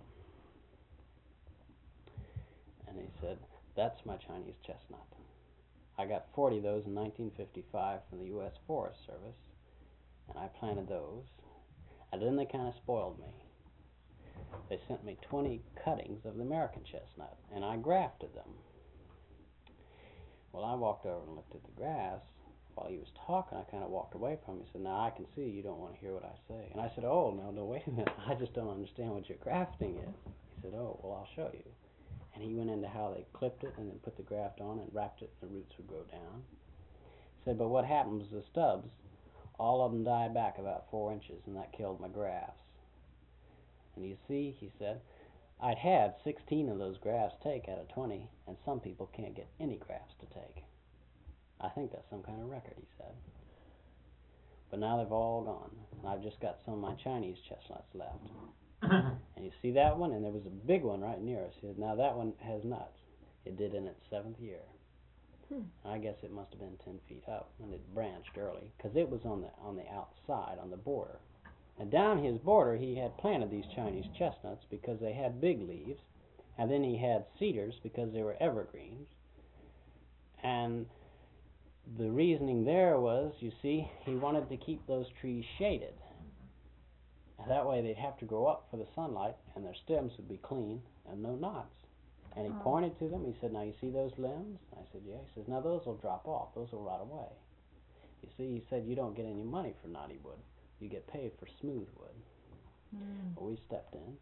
And he said, "That's my Chinese chestnut. I got forty of those in nineteen fifty-five from the U S Forest Service, and I planted those. And then they kind of spoiled me. They sent me twenty cuttings of the American chestnut, and I grafted them." Well, I walked over and looked at the grass. While he was talking, I kind of walked away from him. He said, "Now I can see you don't want to hear what I say." And I said, "Oh, no, no, wait a minute. I just don't understand what your grafting is." He said, "Oh, well, I'll show you." And he went into how they clipped it and then put the graft on and wrapped it, and the roots would grow down. He said, "But what happened was the stubs, all of them died back about four inches, and that killed my grafts. And you see," he said, "I'd had sixteen of those grafts take out of twenty, and some people can't get any grafts to take. I think that's some kind of record," he said. "But now they've all gone, and I've just got some of my Chinese chestnuts left. And you see that one? And there was a big one right near us. He said, now that one has nuts. It did in its seventh year. Hmm. I guess it must have been ten feet up, and it branched early, because it was on the on the outside, on the border. And down his border, he had planted these Chinese chestnuts because they had big leaves, and then he had cedars because they were evergreens. And the reasoning there was, you see, he wanted to keep those trees shaded. That way they'd have to grow up for the sunlight, and their stems would be clean and no knots. And he Oh. pointed to them. He said, now you see those limbs? I said, yeah. He says, now those will drop off. Those will rot away. You see, he said, you don't get any money for knotty wood. You get paid for smooth wood. Mm. Well, we stepped in.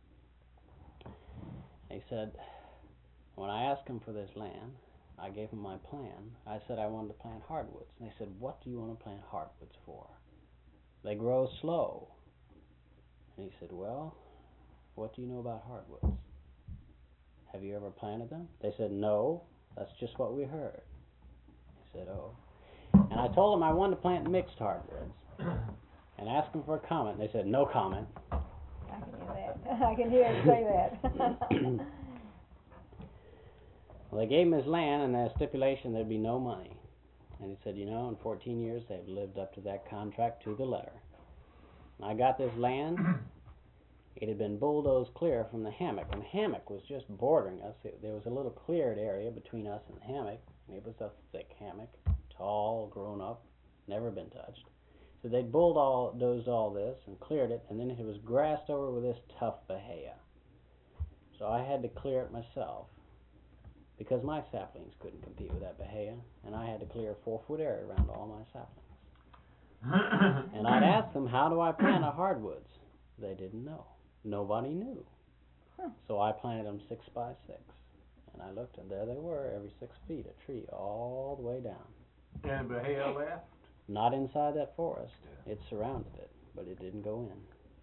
He said, when I asked him for this land, I gave him my plan. I said I wanted to plant hardwoods. And they said, what do you want to plant hardwoods for? They grow slow. And he said, well, what do you know about hardwoods? Have you ever planted them? They said, no, that's just what we heard. He said, oh. And I told them I wanted to plant mixed hardwoods and asked them for a comment. They said, no comment. I can hear that. I can hear him say that. Well, they gave him his land and a stipulation there'd be no money. And he said, you know, in fourteen years they've lived up to that contract to the letter. And I got this land. It had been bulldozed clear from the hammock, and the hammock was just bordering us. It, there was a little cleared area between us and the hammock, and it was a thick hammock, tall, grown up, never been touched. So they'd bulldozed all this and cleared it, and then it was grassed over with this tough bahia. So I had to clear it myself, because my saplings couldn't compete with that bahia, and I had to clear a four-foot area around all my saplings. And I'd ask them, how do I plant a hardwoods? They didn't know. Nobody knew. Huh. So I planted them six by six. And I looked, and there they were, every six feet, a tree all the way down. And the hail left? Not inside that forest. It surrounded it, but it didn't go in.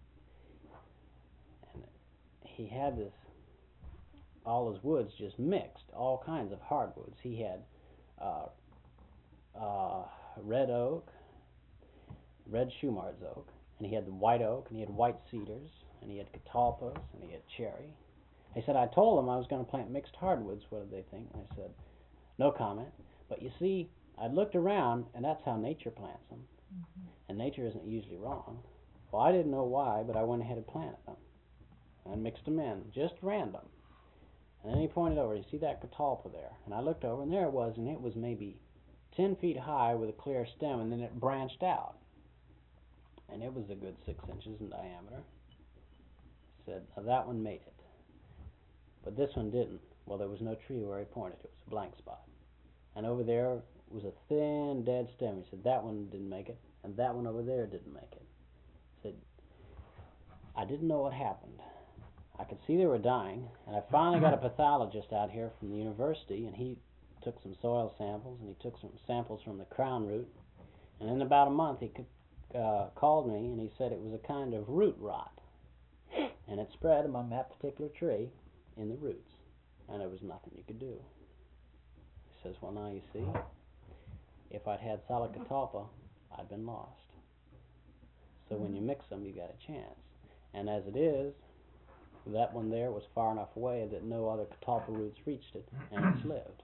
And he had this, all his woods just mixed, all kinds of hardwoods. He had uh, uh, red oak, red Shumard's oak, and he had the white oak, and he had white cedars, and he had catalpas, and he had cherry. He said, I told them I was going to plant mixed hardwoods. What did they think? And I said, no comment. But you see, I looked around, and that's how nature plants them. Mm-hmm. And nature isn't usually wrong. Well, I didn't know why, but I went ahead and planted them. And mixed them in, just random. And then he pointed over, you see that catalpa there? And I looked over, and there it was, and it was maybe ten feet high with a clear stem, and then it branched out. And it was a good six inches in diameter. Said, now that one made it. But this one didn't. Well, there was no tree where he pointed. It was a blank spot. And over there was a thin, dead stem. He said, that one didn't make it, and that one over there didn't make it. He said, I didn't know what happened. I could see they were dying, and I finally got a pathologist out here from the university, and he took some soil samples, and he took some samples from the crown root, and in about a month he could, uh, called me, and he said it was a kind of root rot, and it spread among that particular tree in the roots, and there was nothing you could do. He says, well, now you see, if I'd had solid catalpa, I'd been lost. So when you mix them, you got a chance. And as it is, that one there was far enough away that no other catalpa roots reached it, and it's lived.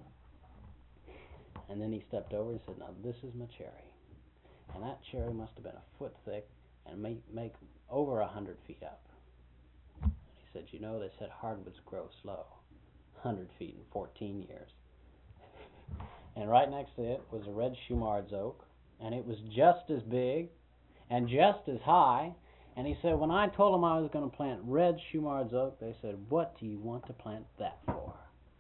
And then he stepped over and said, now this is my cherry. And that cherry must have been a foot thick and make, make over a hundred feet up. And he said, you know, they said hardwoods grow slow, hundred feet in fourteen years. And right next to it was a red Shumard's oak, and it was just as big and just as high. And he said, when I told them I was going to plant red Shumard's oak, they said, what do you want to plant that for?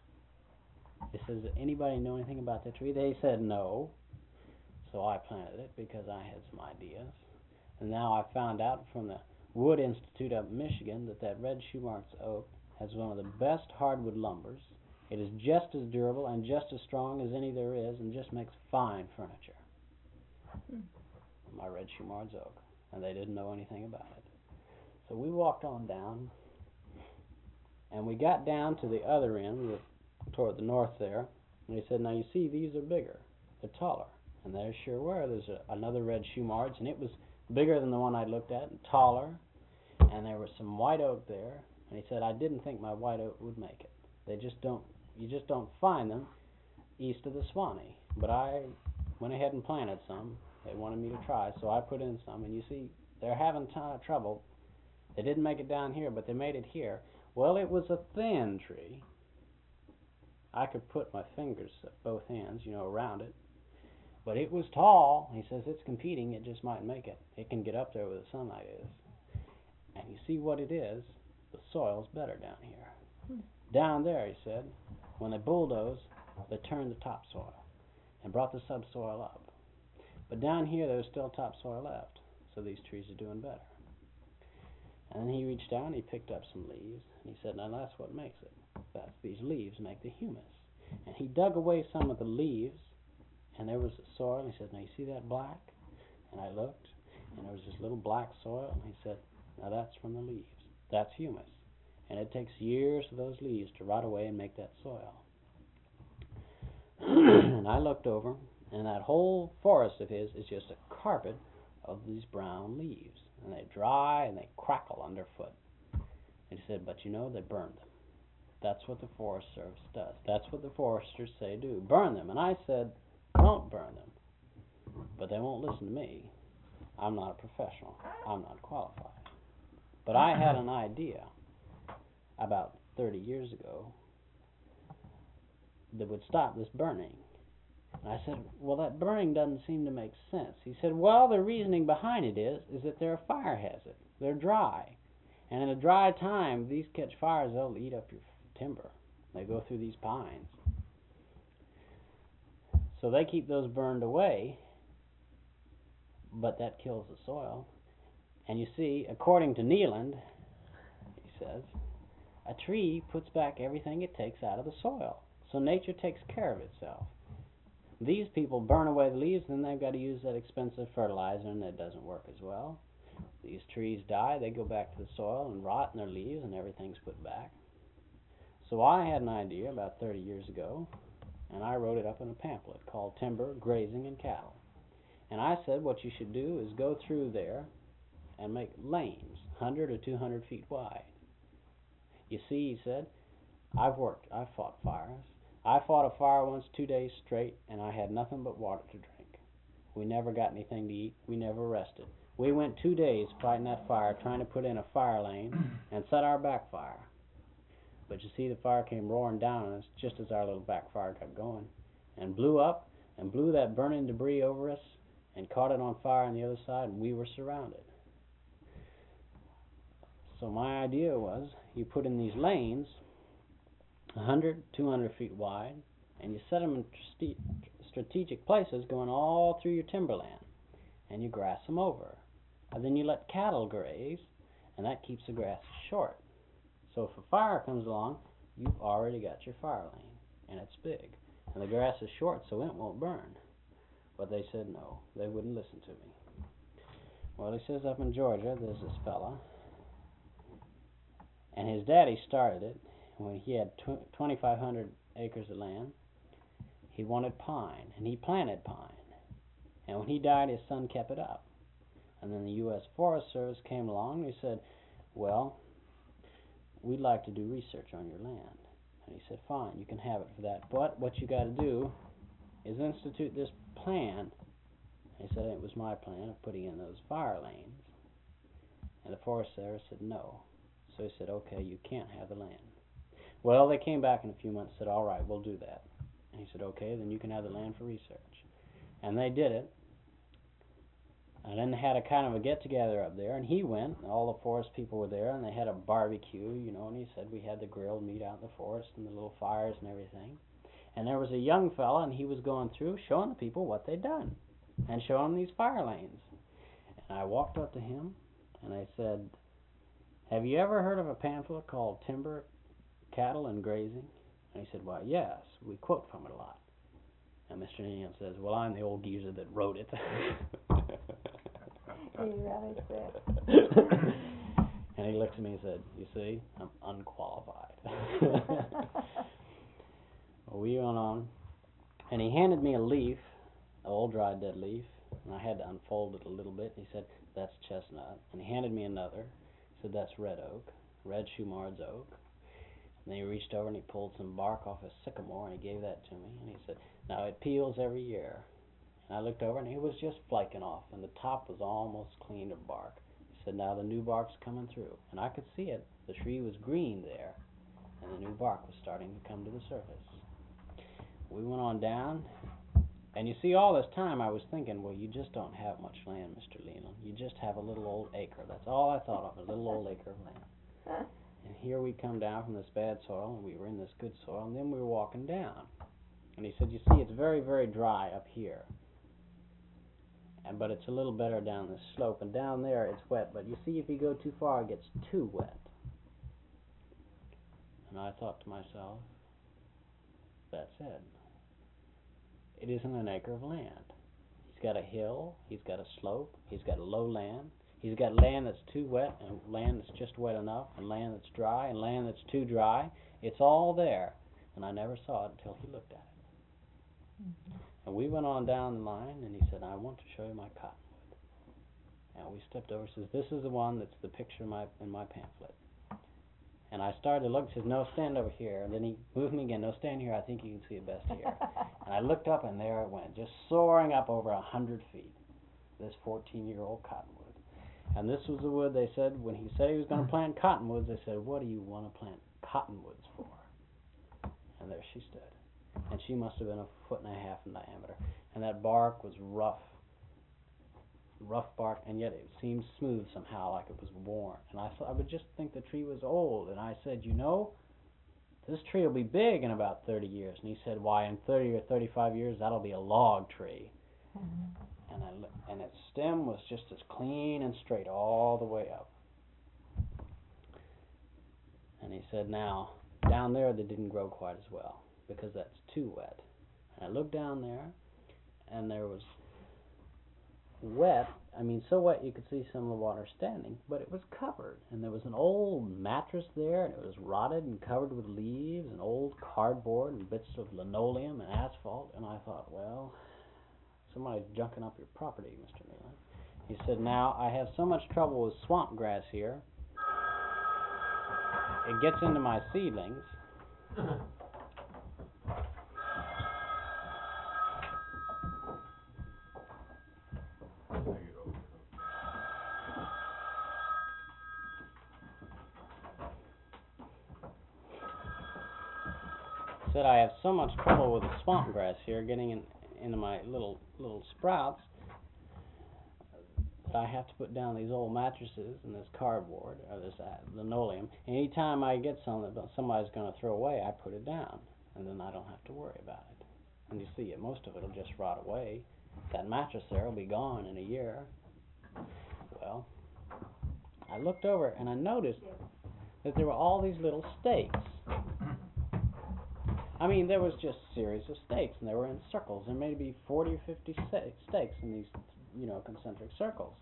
He says, does anybody know anything about that tree? They said no. So I planted it because I had some ideas. And now I found out from the Wood Institute up in Michigan that that red Shumard's oak has one of the best hardwood lumbers. It is just as durable and just as strong as any there is, and just makes fine furniture. Hmm. My red Shumard's oak. And they didn't know anything about it. So we walked on down, and we got down to the other end, toward the north there, and he said, now you see, these are bigger, they're taller. And there sure were. There's a, another red Shumard's, and it was bigger than the one I looked at, and taller, and there was some white oak there, and he said, I didn't think my white oak would make it. They just don't, you just don't find them east of the Swanee. But I went ahead and planted some. They wanted me to try, so I put in some, and you see, they're having a ton of trouble. They didn't make it down here, but they made it here. Well, it was a thin tree. I could put my fingers at both ends, you know, around it. But it was tall. He says it's competing, it just might make it. It can get up there where the sunlight is. And you see what it is, the soil's better down here. Hmm. Down there, he said, when they bulldozed, they turned the topsoil and brought the subsoil up. But down here, there was still topsoil left, so these trees are doing better. And then he reached down, and he picked up some leaves, and he said, now that's what makes it. That's, these leaves make the humus. And he dug away some of the leaves, and there was the soil, and he said, now you see that black? And I looked, and there was this little black soil, and he said, now that's from the leaves. That's humus. And it takes years for those leaves to rot away and make that soil. And I looked over, and that whole forest of his is just a carpet of these brown leaves. And they dry and they crackle underfoot. And he said, but you know, they burn them. That's what the Forest Service does. That's what the foresters say do. Burn them. And I said, don't burn them. But they won't listen to me. I'm not a professional. I'm not qualified. But I had an idea about thirty years ago that would stop this burning. And I said, well, that burning doesn't seem to make sense. He said, well, the reasoning behind it is, is that they're a fire hazard. They're dry. And in a dry time, these catch fires, they'll eat up your timber. They go through these pines. So they keep those burned away, but that kills the soil. And you see, according to Neeland, he says, a tree puts back everything it takes out of the soil. So nature takes care of itself. These people burn away the leaves, and then they've got to use that expensive fertilizer, and it doesn't work as well. These trees die, they go back to the soil and rot in their leaves, and everything's put back. So I had an idea about thirty years ago, and I wrote it up in a pamphlet called Timber, Grazing, and Cattle. And I said what you should do is go through there and make lanes, one hundred or two hundred feet wide. You see, he said, I've worked, I've fought fires. I fought a fire once two days straight, and I had nothing but water to drink. We never got anything to eat. We never rested. We went two days fighting that fire, trying to put in a fire lane and set our backfire. But you see, the fire came roaring down on us just as our little backfire got going, and blew up and blew that burning debris over us and caught it on fire on the other side, and we were surrounded. So my idea was, you put in these lanes, one hundred, two hundred feet wide, and you set them in strate- strategic places going all through your timberland, and you grass them over. And then you let cattle graze, and that keeps the grass short. So if a fire comes along, you've already got your fire lane, and it's big. And the grass is short, so it won't burn. But they said no, they wouldn't listen to me. Well, he says up in Georgia, there's this fella, and his daddy started it when he had tw- twenty-five hundred acres of land. He wanted pine, and he planted pine. And when he died, his son kept it up. And then the U S Forest Service came along, and he said, well, we'd like to do research on your land. And he said, fine, you can have it for that. But what you got to do is institute this plan. He said it was my plan of putting in those fire lanes. And the Forest Service said no. So he said, okay, you can't have the land. Well, they came back in a few months and said, all right, we'll do that. And he said, okay, then you can have the land for research. And they did it. And then they had a kind of a get-together up there, and he went, and all the forest people were there, and they had a barbecue, you know, and he said we had the grilled meat out in the forest and the little fires and everything. And there was a young fella, and he was going through showing the people what they'd done and showing them these fire lanes. And I walked up to him, and I said, have you ever heard of a pamphlet called Timber, Cattle, and Grazing? And he said, why, yes, we quote from it a lot. And Mister Neal says, well, I'm the old geezer that wrote it. He really said. And he looked at me and said, you see, I'm unqualified. Well, we went on, and he handed me a leaf, an old dried dead leaf, and I had to unfold it a little bit. He said, that's chestnut. And he handed me another. He said, that's red oak, red Shumard's oak. And then he reached over and he pulled some bark off a sycamore, and he gave that to me. And he said, now it peels every year. And I looked over, and it was just flaking off, and the top was almost clean of bark. He said, now the new bark's coming through. And I could see it. The tree was green there, and the new bark was starting to come to the surface. We went on down, and you see, all this time I was thinking, well, you just don't have much land, Mister Leland. You just have a little old acre. That's all I thought of, a little old acre of land. And here we come down from this bad soil, and we were in this good soil, and then we were walking down. And he said, you see, it's very, very dry up here. And but it's a little better down this slope, and down there it's wet. But you see, if you go too far, it gets too wet. And I thought to myself, that's it. It isn't an acre of land. He's got a hill, he's got a slope, he's got a low land, he's got land that's too wet, and land that's just wet enough, and land that's dry, and land that's too dry. It's all there. And I never saw it until he looked at it. Mm-hmm. And we went on down the line, and he said, I want to show you my cottonwood. And we stepped over, he says, this is the one that's the picture in my, in my pamphlet. And I started to look, he says, no, stand over here. And then he moved me again, no, stand here, I think you can see it best here. And I looked up, and there it went, just soaring up over a hundred feet, this fourteen-year-old cottonwood. And this was the wood, they said, when he said he was going to plant cottonwoods, they said, what do you want to plant cottonwoods for? And there she stood. And she must have been a foot and a half in diameter. And that bark was rough, rough bark, and yet it seemed smooth somehow, like it was worn. And I thought, I would just think the tree was old. And I said, you know, this tree will be big in about thirty years. And he said, why, in thirty or thirty-five years, that'll be a log tree. Mm-hmm. And, I, and its stem was just as clean and straight all the way up. And he said, now, down there they didn't grow quite as well, because that's too wet. And I looked down there, and there was wet. I mean, so wet you could see some of the water standing, but it was covered. And there was an old mattress there, and it was rotted and covered with leaves and old cardboard and bits of linoleum and asphalt. And I thought, well, somebody's junking up your property, Mister Nealon. He said, now, I have so much trouble with swamp grass here. It gets into my seedlings. Said I have so much trouble with the swamp grass here getting in, into my little little sprouts that I have to put down these old mattresses and this cardboard or this uh, linoleum. Anytime I get something that somebody's going to throw away, I put it down, and then I don't have to worry about it. And you see, most of it will just rot away. That mattress there will be gone in a year. Well, I looked over and I noticed that there were all these little stakes. I mean, there was just a series of stakes, and they were in circles. There may be forty or fifty stakes in these, you know, concentric circles.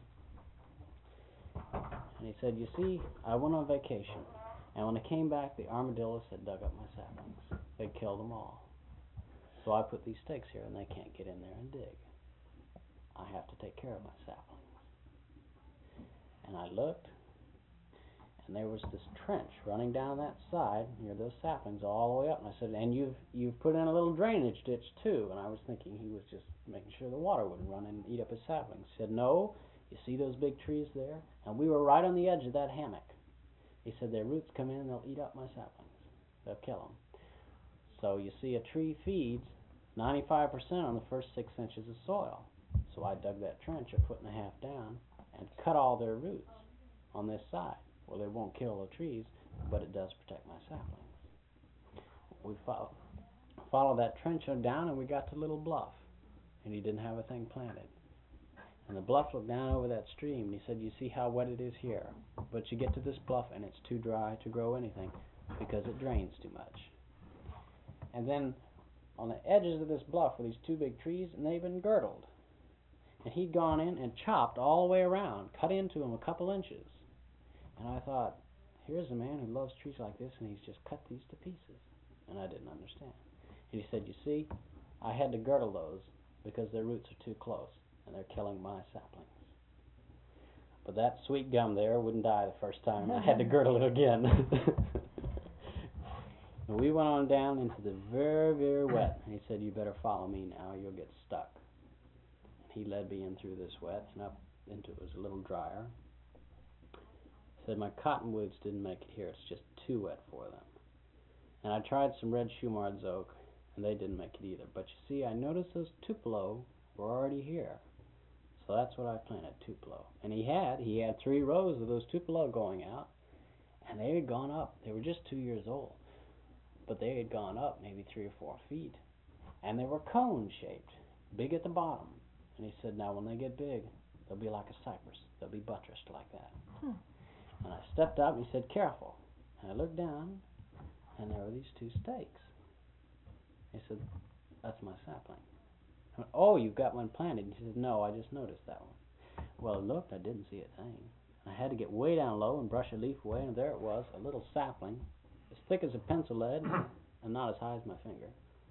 And he said, you see, I went on vacation, and when I came back, the armadillos had dug up my saplings. They'd killed them all. So I put these stakes here, and they can't get in there and dig. I have to take care of my saplings. And I looked, and there was this trench running down that side near those saplings all the way up. And I said, and you've you've put in a little drainage ditch too. And I was thinking he was just making sure the water wouldn't run and eat up his saplings. He said, no, you see those big trees there? And we were right on the edge of that hammock. He said, their roots come in and they'll eat up my saplings. They'll kill them. So you see, a tree feeds ninety-five percent on the first six inches of soil. So I dug that trench a foot and a half down and cut all their roots on this side. Well, it won't kill the trees, but it does protect my saplings. We follow, followed that trench down, and we got to Little Bluff, and he didn't have a thing planted. And the bluff looked down over that stream, and he said, you see how wet it is here, but you get to this bluff, and it's too dry to grow anything because it drains too much. And then on the edges of this bluff were these two big trees, and they've been girdled. And he'd gone in and chopped all the way around, cut into them a couple inches. And I thought, here's a man who loves trees like this, and he's just cut these to pieces. And I didn't understand. And he said, you see, I had to girdle those because their roots are too close, and they're killing my saplings. But that sweet gum there wouldn't die the first time. I had to girdle it again. And we went on down into the very, very wet. And he said, you better follow me now, you'll get stuck. And he led me in through this wet and up into it was a little drier. Said my cottonwoods didn't make it here, it's just too wet for them. And I tried some red Shumard's oak, and they didn't make it either. But you see, I noticed those Tupelo were already here. So that's what I planted, Tupelo. And he had, he had three rows of those Tupelo going out, and they had gone up. They were just two years old, but they had gone up maybe three or four feet. And they were cone-shaped, big at the bottom. And he said, now when they get big, they'll be like a cypress. They'll be buttressed like that. Hmm. And I stepped up, and he said, careful. And I looked down, and there were these two stakes. He said, that's my sapling. I went, oh, you've got one planted. He said, no, I just noticed that one. Well, I looked, I didn't see a thing. I had to get way down low and brush a leaf away, and there it was, a little sapling, as thick as a pencil lead, and not as high as my finger.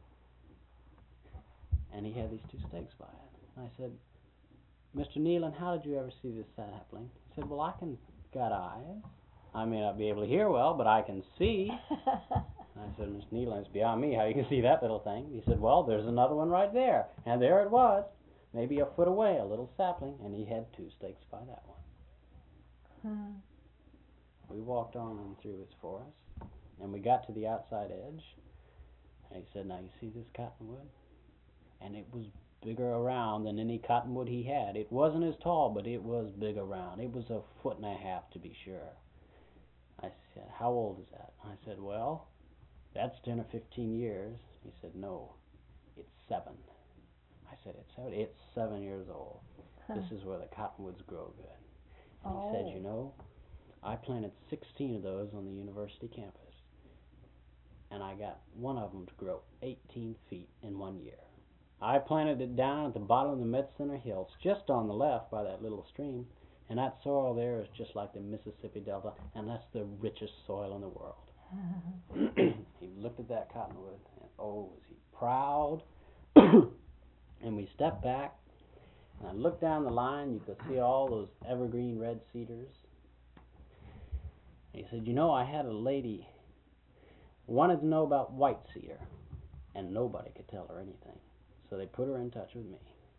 And he had these two stakes by it. And I said, Mister Nealon, how did you ever see this sapling? He said, well, I can... got eyes. I may not be able to hear well, but I can see. I said, Mister Nealon, it's beyond me how you can see that little thing. He said, well, there's another one right there. And there it was, maybe a foot away, a little sapling, and he had two stakes by that one. Hmm. We walked on and through his forest, and we got to the outside edge, and he said, now you see this cottonwood? And it was bigger around than any cottonwood he had. It wasn't as tall, but it was big around. It was a foot and a half to be sure. I said, how old is that? I said, well, that's ten or fifteen years. He said, no, it's seven. I said, it's seven? It's seven years old. Huh. This is where the cottonwoods grow good. And oh. He said, you know, I planted sixteen of those on the university campus, and I got one of them to grow eighteen feet in one year. I planted it down at the bottom of the Med-Center Hills, just on the left by that little stream. And that soil there is just like the Mississippi Delta, and that's the richest soil in the world. He looked at that cottonwood, and oh, was he proud. And we stepped back, and I looked down the line. You could see all those evergreen red cedars. And he said, you know, I had a lady wanted to know about white cedar, and nobody could tell her anything. So they put her in touch with me.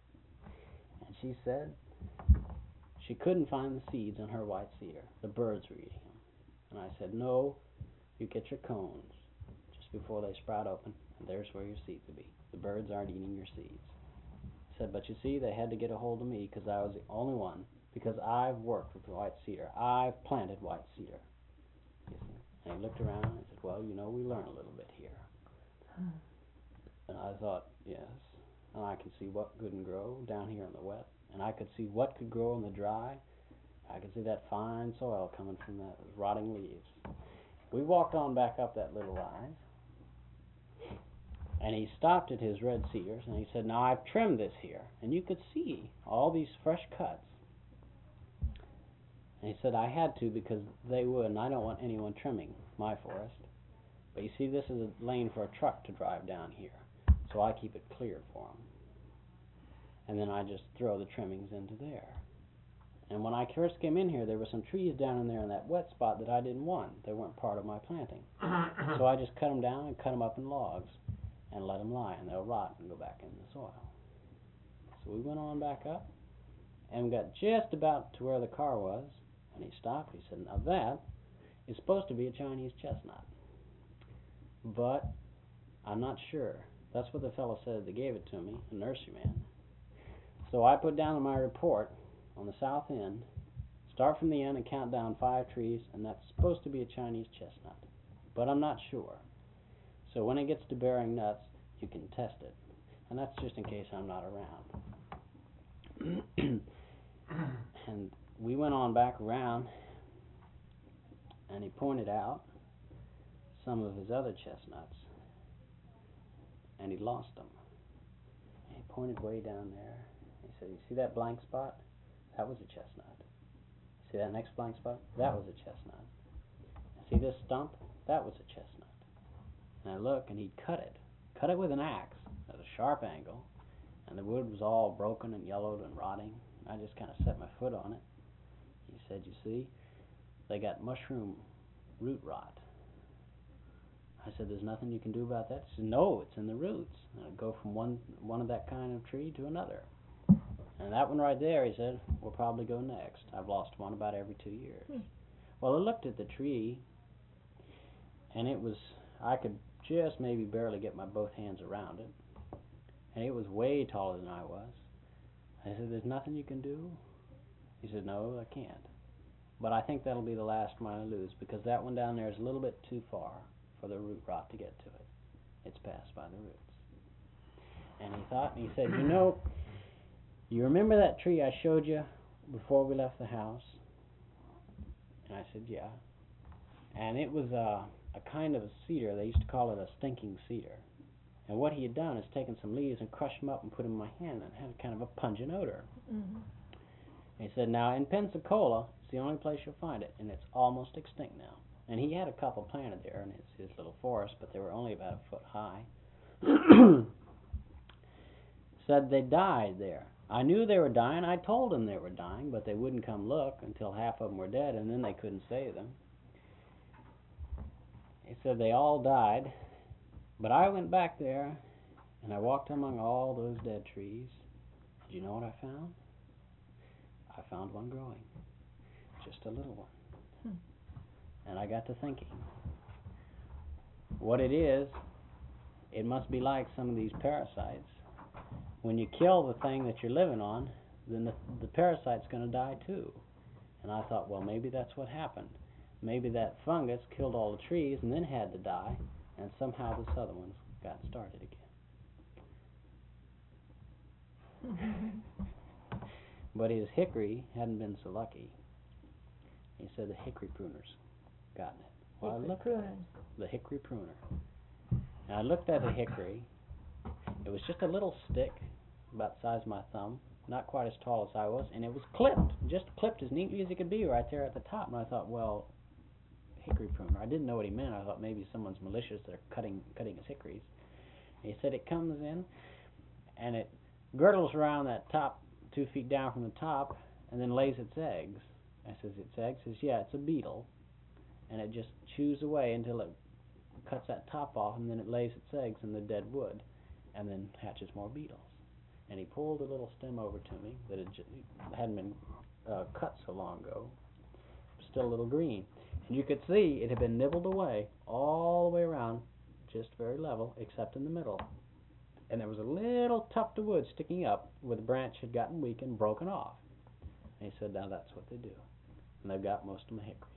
And she said she couldn't find the seeds on her white cedar. The birds were eating them. And I said, no, you get your cones just before they sprout open, and there's where your seeds will be. The birds aren't eating your seeds. I said, but you see, they had to get a hold of me because I was the only one, because I've worked with white cedar. I've planted white cedar. You see? And he looked around and said, well, you know, we learn a little bit here. And I thought, yes, and I can see what couldn't grow down here in the wet, and I could see what could grow in the dry. I could see that fine soil coming from those rotting leaves. We walked on back up that little rise, and he stopped at his red cedars, and he said, now I've trimmed this here, and you could see all these fresh cuts. And he said, I had to because they would, and I don't want anyone trimming my forest. But you see, this is a lane for a truck to drive down here, so I keep it cleared for them. And then I just throw the trimmings into there. And when I first came in here, there were some trees down in there in that wet spot that I didn't want. They weren't part of my planting. So I just cut them down and cut them up in logs and let them lie, and they'll rot and go back in the soil. So we went on back up, and we got just about to where the car was, and he stopped. He said, now that is supposed to be a Chinese chestnut, but I'm not sure. That's what the fellow said that gave it to me, a nurseryman. So I put down in my report on the south end, start from the end and count down five trees, and that's supposed to be a Chinese chestnut, but I'm not sure. So when it gets to bearing nuts, you can test it, and that's just in case I'm not around. And we went on back around, and he pointed out some of his other chestnuts, and he lost them. And he pointed way down there. He said, you see that blank spot? That was a chestnut. See that next blank spot? That was a chestnut. See this stump? That was a chestnut. And I look, and he'd cut it. Cut it with an axe at a sharp angle, and the wood was all broken and yellowed and rotting. I just kind of set my foot on it. He said, you see, they got mushroom root rot. I said, there's nothing you can do about that? He said, no, it's in the roots. And I'd go from one, one of that kind of tree to another. And that one right there, he said, will probably go next. I've lost one about every two years. Hmm. Well, I looked at the tree, and it was, I could just maybe barely get my both hands around it. And it was way taller than I was. I said, there's nothing you can do? He said, no, I can't. But I think that'll be the last one I lose, because that one down there is a little bit too far for the root rot to get to it. It's passed by the roots. And he thought, and he said, you know, you remember that tree I showed you before we left the house? And I said, yeah. And it was a, a kind of a cedar. They used to call it a stinking cedar. And what he had done is taken some leaves and crushed them up and put them in my hand, and it had kind of a pungent odor. Mm-hmm. And he said, now in Pensacola, it's the only place you'll find it, and it's almost extinct now. And he had a couple planted there in his, his little forest, but they were only about a foot high. Said they died there. I knew they were dying. I told them they were dying, but they wouldn't come look until half of them were dead, and then they couldn't save them. He said they all died, but I went back there, and I walked among all those dead trees. Do you know what I found? I found one growing, just a little one. Hmm. And I got to thinking, what it is, it must be like some of these parasites. When you kill the thing that you're living on, then the, the parasite's going to die too. And I thought, well, maybe that's what happened. Maybe that fungus killed all the trees and then had to die, and somehow this other one's got started again. But his hickory hadn't been so lucky. He said the hickory pruner's gotten it. Well, I looked at the hickory pruner. And I looked at the hickory, It was just a little stick, about the size of my thumb, not quite as tall as I was, and it was clipped, just clipped as neatly as it could be right there at the top. And I thought, well, hickory pruner. I didn't know what he meant. I thought maybe someone's malicious. They're cutting cutting his hickories. And he said it comes in, and it girdles around that top, two feet down from the top, and then lays its eggs. I says, its eggs? He says, yeah, it's a beetle. And it just chews away until it cuts that top off, and then it lays its eggs in the dead wood, and then hatches more beetles. And he pulled a little stem over to me that had j- hadn't been uh, cut so long ago. It was still a little green. And you could see it had been nibbled away all the way around, just very level, except in the middle. And there was a little tuft of wood sticking up where the branch had gotten weak and broken off. And he said, now that's what they do. And they've got most of my hickories.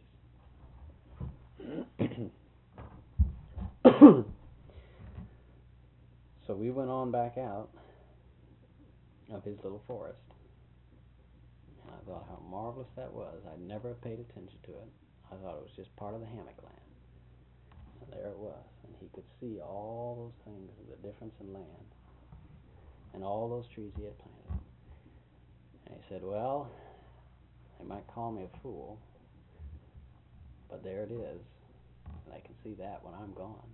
So we went on back out of his little forest. And I thought how marvelous that was. I'd never paid attention to it. I thought it was just part of the hammock land. And there it was. And he could see all those things, the difference in land, and all those trees he had planted. And he said, well, they might call me a fool, but there it is. And I can see that when I'm gone.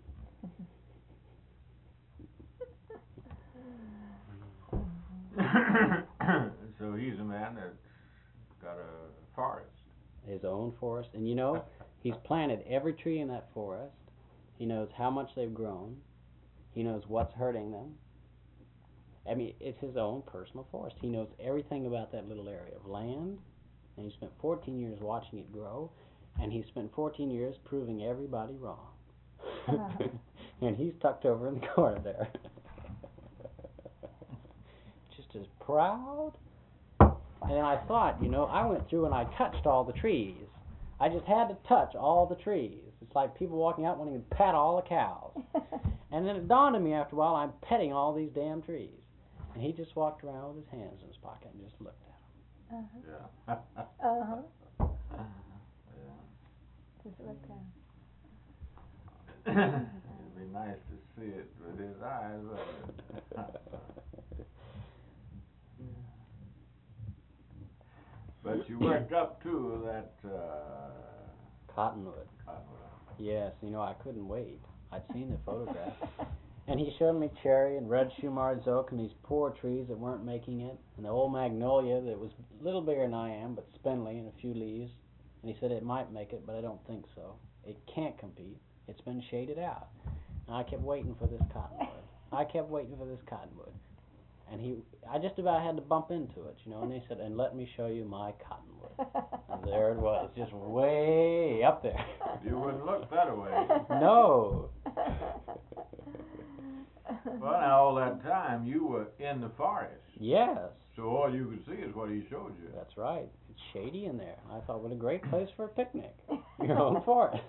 So he's a man that's got a forest. His own forest. And you know, he's planted every tree in that forest. He knows how much they've grown. He knows what's hurting them. I mean, it's his own personal forest. He knows everything about that little area of land. And he spent fourteen years watching it grow. And he spent fourteen years proving everybody wrong. Uh-huh. And he's tucked over in the corner there. Just as proud. And then I thought, you know, I went through and I touched all the trees. I just had to touch all the trees. It's like people walking out wanting to pat all the cows. And then it dawned on me after a while, I'm petting all these damn trees. And he just walked around with his hands in his pocket and just looked at them. Uh-huh. Yeah. Uh-huh. Yeah. Just looked at him. It'd be nice to see it with his eyes, wouldn't it? But you worked up to that uh, Cottonwood. cottonwood. Yes, you know, I couldn't wait. I'd seen the photograph. And he showed me cherry and red Shumard's oak and these poor trees that weren't making it, and the old magnolia that was a little bigger than I am, but spindly and a few leaves. And he said it might make it, but I don't think so. It can't compete. It's been shaded out. And I kept waiting for this cottonwood. I kept waiting for this cottonwood. And he, I just about had to bump into it, you know, and they said, and let me show you my cottonwood. And there it was, just way up there. You wouldn't look that way. No. Well, now all that time you were in the forest. Yes. So all you could see is what he showed you. That's right. It's shady in there. I thought, what a great place for a picnic. Your own forest.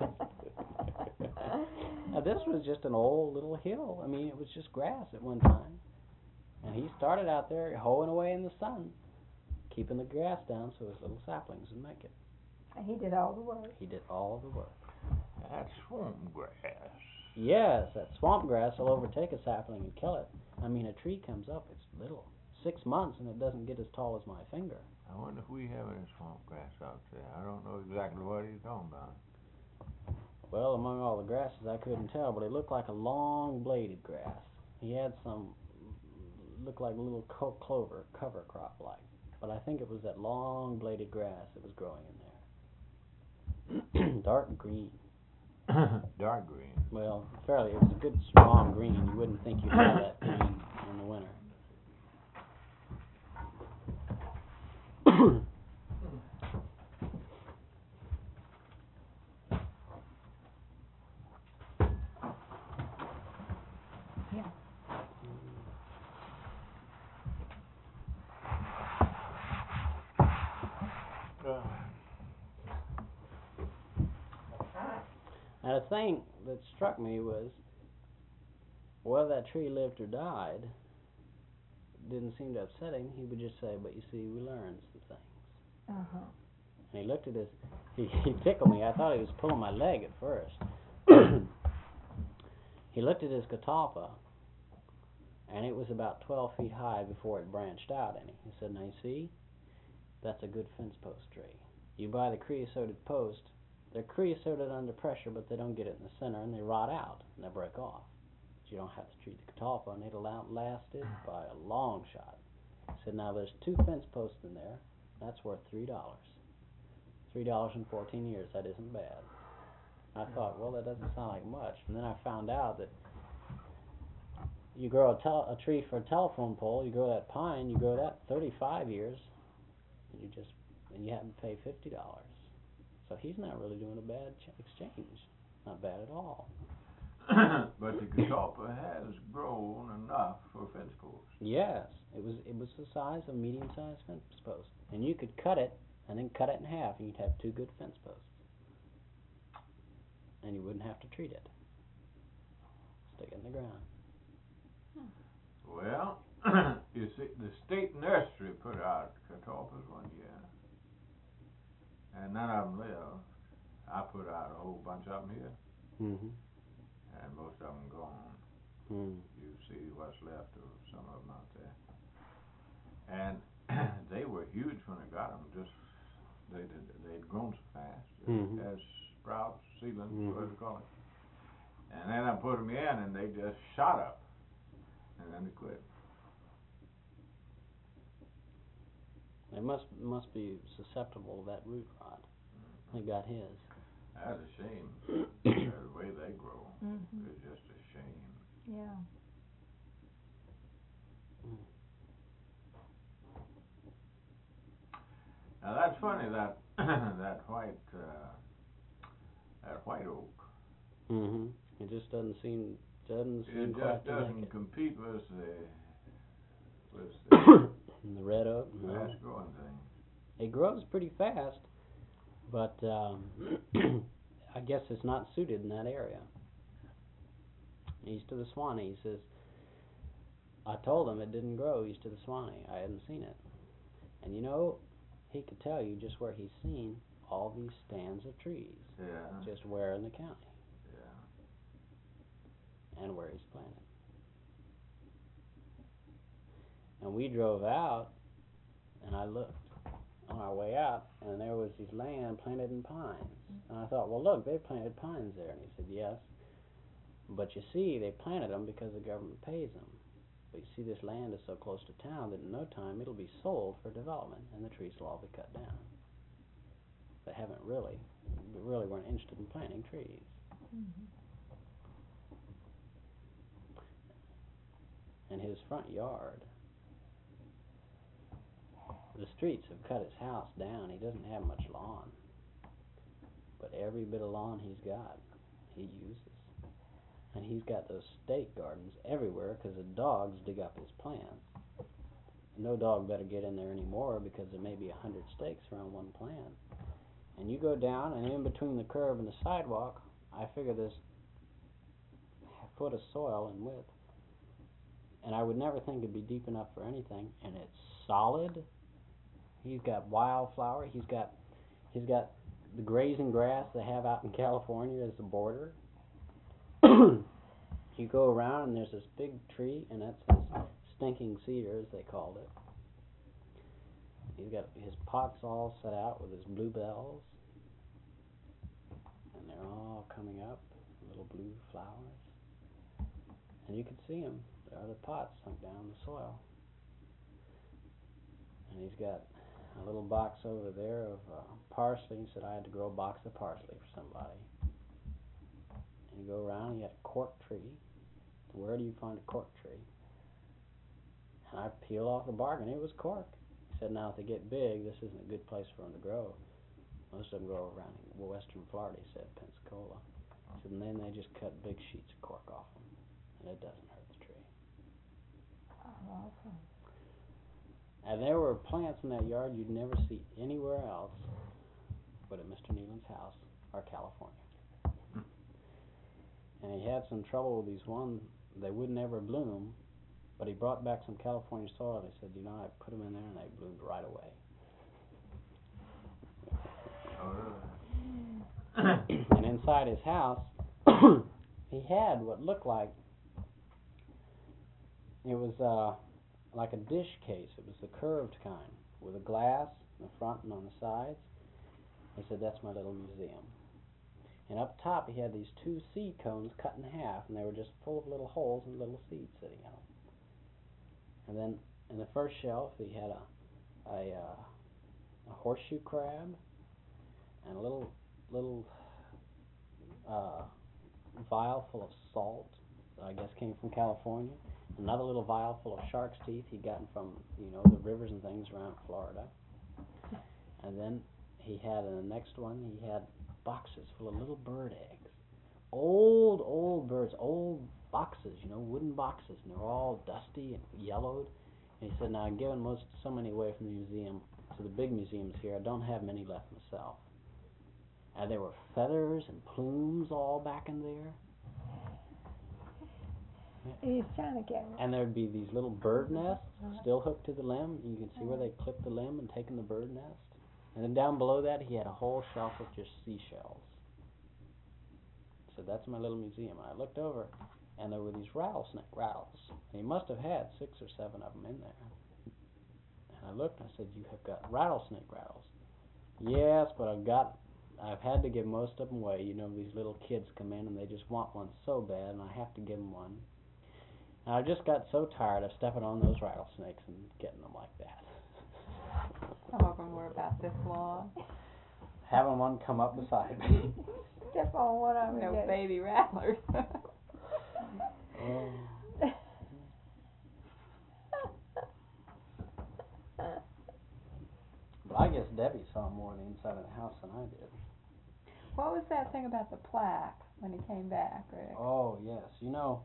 Now this was just an old little hill. I mean, it was just grass at one time. And he started out there hoeing away in the sun, keeping the grass down so his little saplings would make it. And he did all the work. He did all the work. That's swamp grass. Yes, that swamp grass will overtake a sapling and kill it. I mean, a tree comes up, it's little. Six months and it doesn't get as tall as my finger. I wonder if we have any swamp grass out there. I don't know exactly what he's talking about. Well, among all the grasses, I couldn't tell, but it looked like a long bladed grass. He had some, looked like a little co- clover, cover crop like. But I think it was that long bladed grass that was growing in there. Dark green. Dark green. Well, fairly, it was a good strong green. You wouldn't think you'd have that green in the winter. Yeah. Now the thing that struck me was, whether that tree lived or died, didn't seem to upset him. He would just say, but you see, we learned some things. Uh-huh. And he looked at his, he, he tickled me. I thought he was pulling my leg at first. He looked at his catalpa, and it was about twelve feet high before it branched out any. He said, now you see, that's a good fence post tree. You buy the creosoted post, they're creosoted under pressure, but they don't get it in the center, and they rot out, and they break off. But you don't have to treat the catalpa, and it'll outlast it by a long shot. He said, now there's two fence posts in there, that's worth three dollars. Three dollars in fourteen years, that isn't bad. I thought, well, that doesn't sound like much. And then I found out that you grow a, tel- a tree for a telephone pole, you grow that pine, you grow that thirty-five years, and you just, and you happen to pay fifty dollars. So he's not really doing a bad ch- exchange. Not bad at all. But the catalpa has grown enough for fence posts. Yes, it was it was the size of a medium-sized fence post. And you could cut it, and then cut it in half, and you'd have two good fence posts. And you wouldn't have to treat it. Stick it in the ground. Well, you see, the state nursery put out catalpas one year, and none of them lived. I put out a whole bunch of them here, Mm-hmm. and most of them gone. Mm. You see what's left of some of them out there. And they were huge when I got them. Just they did, they'd grown so fast, Mhm. as sprouts, seedlings, Mhm. whatever you call it. And then I put them in, and they just shot up, and then they quit. It must must be susceptible to that root rot. He got his. That's a shame. The way they grow Mhm. is just a shame. Yeah. Now that's funny that that white uh, that white oak. Mm-hmm. It just doesn't seem doesn't seem It quite just to make doesn't it. compete with the with the And the red oak, no. fast growing thing. It grows pretty fast, but um, I guess it's not suited in that area. East of the Swanee, he says, I told him it didn't grow east of the Swanee. I hadn't seen it. And you know, he could tell you just where he's seen all these stands of trees. Yeah. Just where in the county. Yeah. And where he's planted. And we drove out, and I looked on our way out, and there was this land planted in pines. And I thought, well, look, they planted pines there. And he said, yes. But you see, they planted them because the government pays them. But you see, this land is so close to town that in no time it'll be sold for development, and the trees will all be cut down. They haven't really, really weren't interested in planting trees. Mhm. And his front yard, the streets have cut his house down. He doesn't have much lawn. But every bit of lawn he's got, he uses. And he's got those stake gardens everywhere because the dogs dig up his plants. No dog better get in there anymore because there may be a hundred stakes around one plant. And you go down, and in between the curb and the sidewalk, I figure there's a foot of soil in width. And I would never think it'd be deep enough for anything. And it's solid. He's got wildflower. He's got he's got the grazing grass they have out in California as a border. You go around, and there's this big tree, and that's his stinking cedar, as they called it. He's got his pots all set out with his bluebells, and they're all coming up, little blue flowers. And you can see them. There are the pots sunk down in the soil. And he's got a little box over there of uh, parsley. He said I had to grow a box of parsley for somebody. And you go around, you got a cork tree. Where do you find a cork tree? And I peeled off the bark, and it was cork. He said, now if they get big, this isn't a good place for them to grow. Most of them grow around in western Florida, he said, Pensacola. He said, and then they just cut big sheets of cork off them, and it doesn't hurt the tree. Oh, awesome. And there were plants in that yard you'd never see anywhere else but at Mister Nealon's house or California. And he had some trouble with these ones. They would never bloom, but he brought back some California soil, and he said, you know, I put them in there, and they bloomed right away. Oh, really? And inside his house, he had what looked like it was uh, like a dish case. It was the curved kind with a glass in the front and on the sides. He said, that's my little museum. And up top he had these two seed cones cut in half, and they were just full of little holes and little seeds sitting in them. And then in the first shelf he had a a, uh, a horseshoe crab and a little little uh, vial full of salt that I guess came from California. Another little vial full of shark's teeth he'd gotten from, you know, the rivers and things around Florida. And then he had in the next one, he had boxes full of little bird eggs. Old, old birds, old boxes, you know, wooden boxes, and they're all dusty and yellowed. And he said, now I'm giving most, so many away from the museum to the big museums here. I don't have many left myself. And there were feathers and plumes all back in there. He's trying to get. And there'd be these little bird nests still hooked to the limb. You can see where they clipped the limb and taken the bird nest. And then down below that, he had a whole shelf of just seashells. So that's my little museum. And I looked over, and there were these rattlesnake rattles. And he must have had six or seven of them in there. And I looked, and I said, you have got rattlesnake rattles. Yes, but I've got, I've had to give most of them away. You know, these little kids come in, and they just want one so bad, and I have to give them one. And I just got so tired of stepping on those rattlesnakes and getting them like that. Some of them were about this long. Having one come up beside me. Step on one of them. No and baby rattlers. Oh. But I guess Debbie saw more of the inside of the house than I did. What was that thing about the plaque when he came back, Rick? Oh, yes. You know,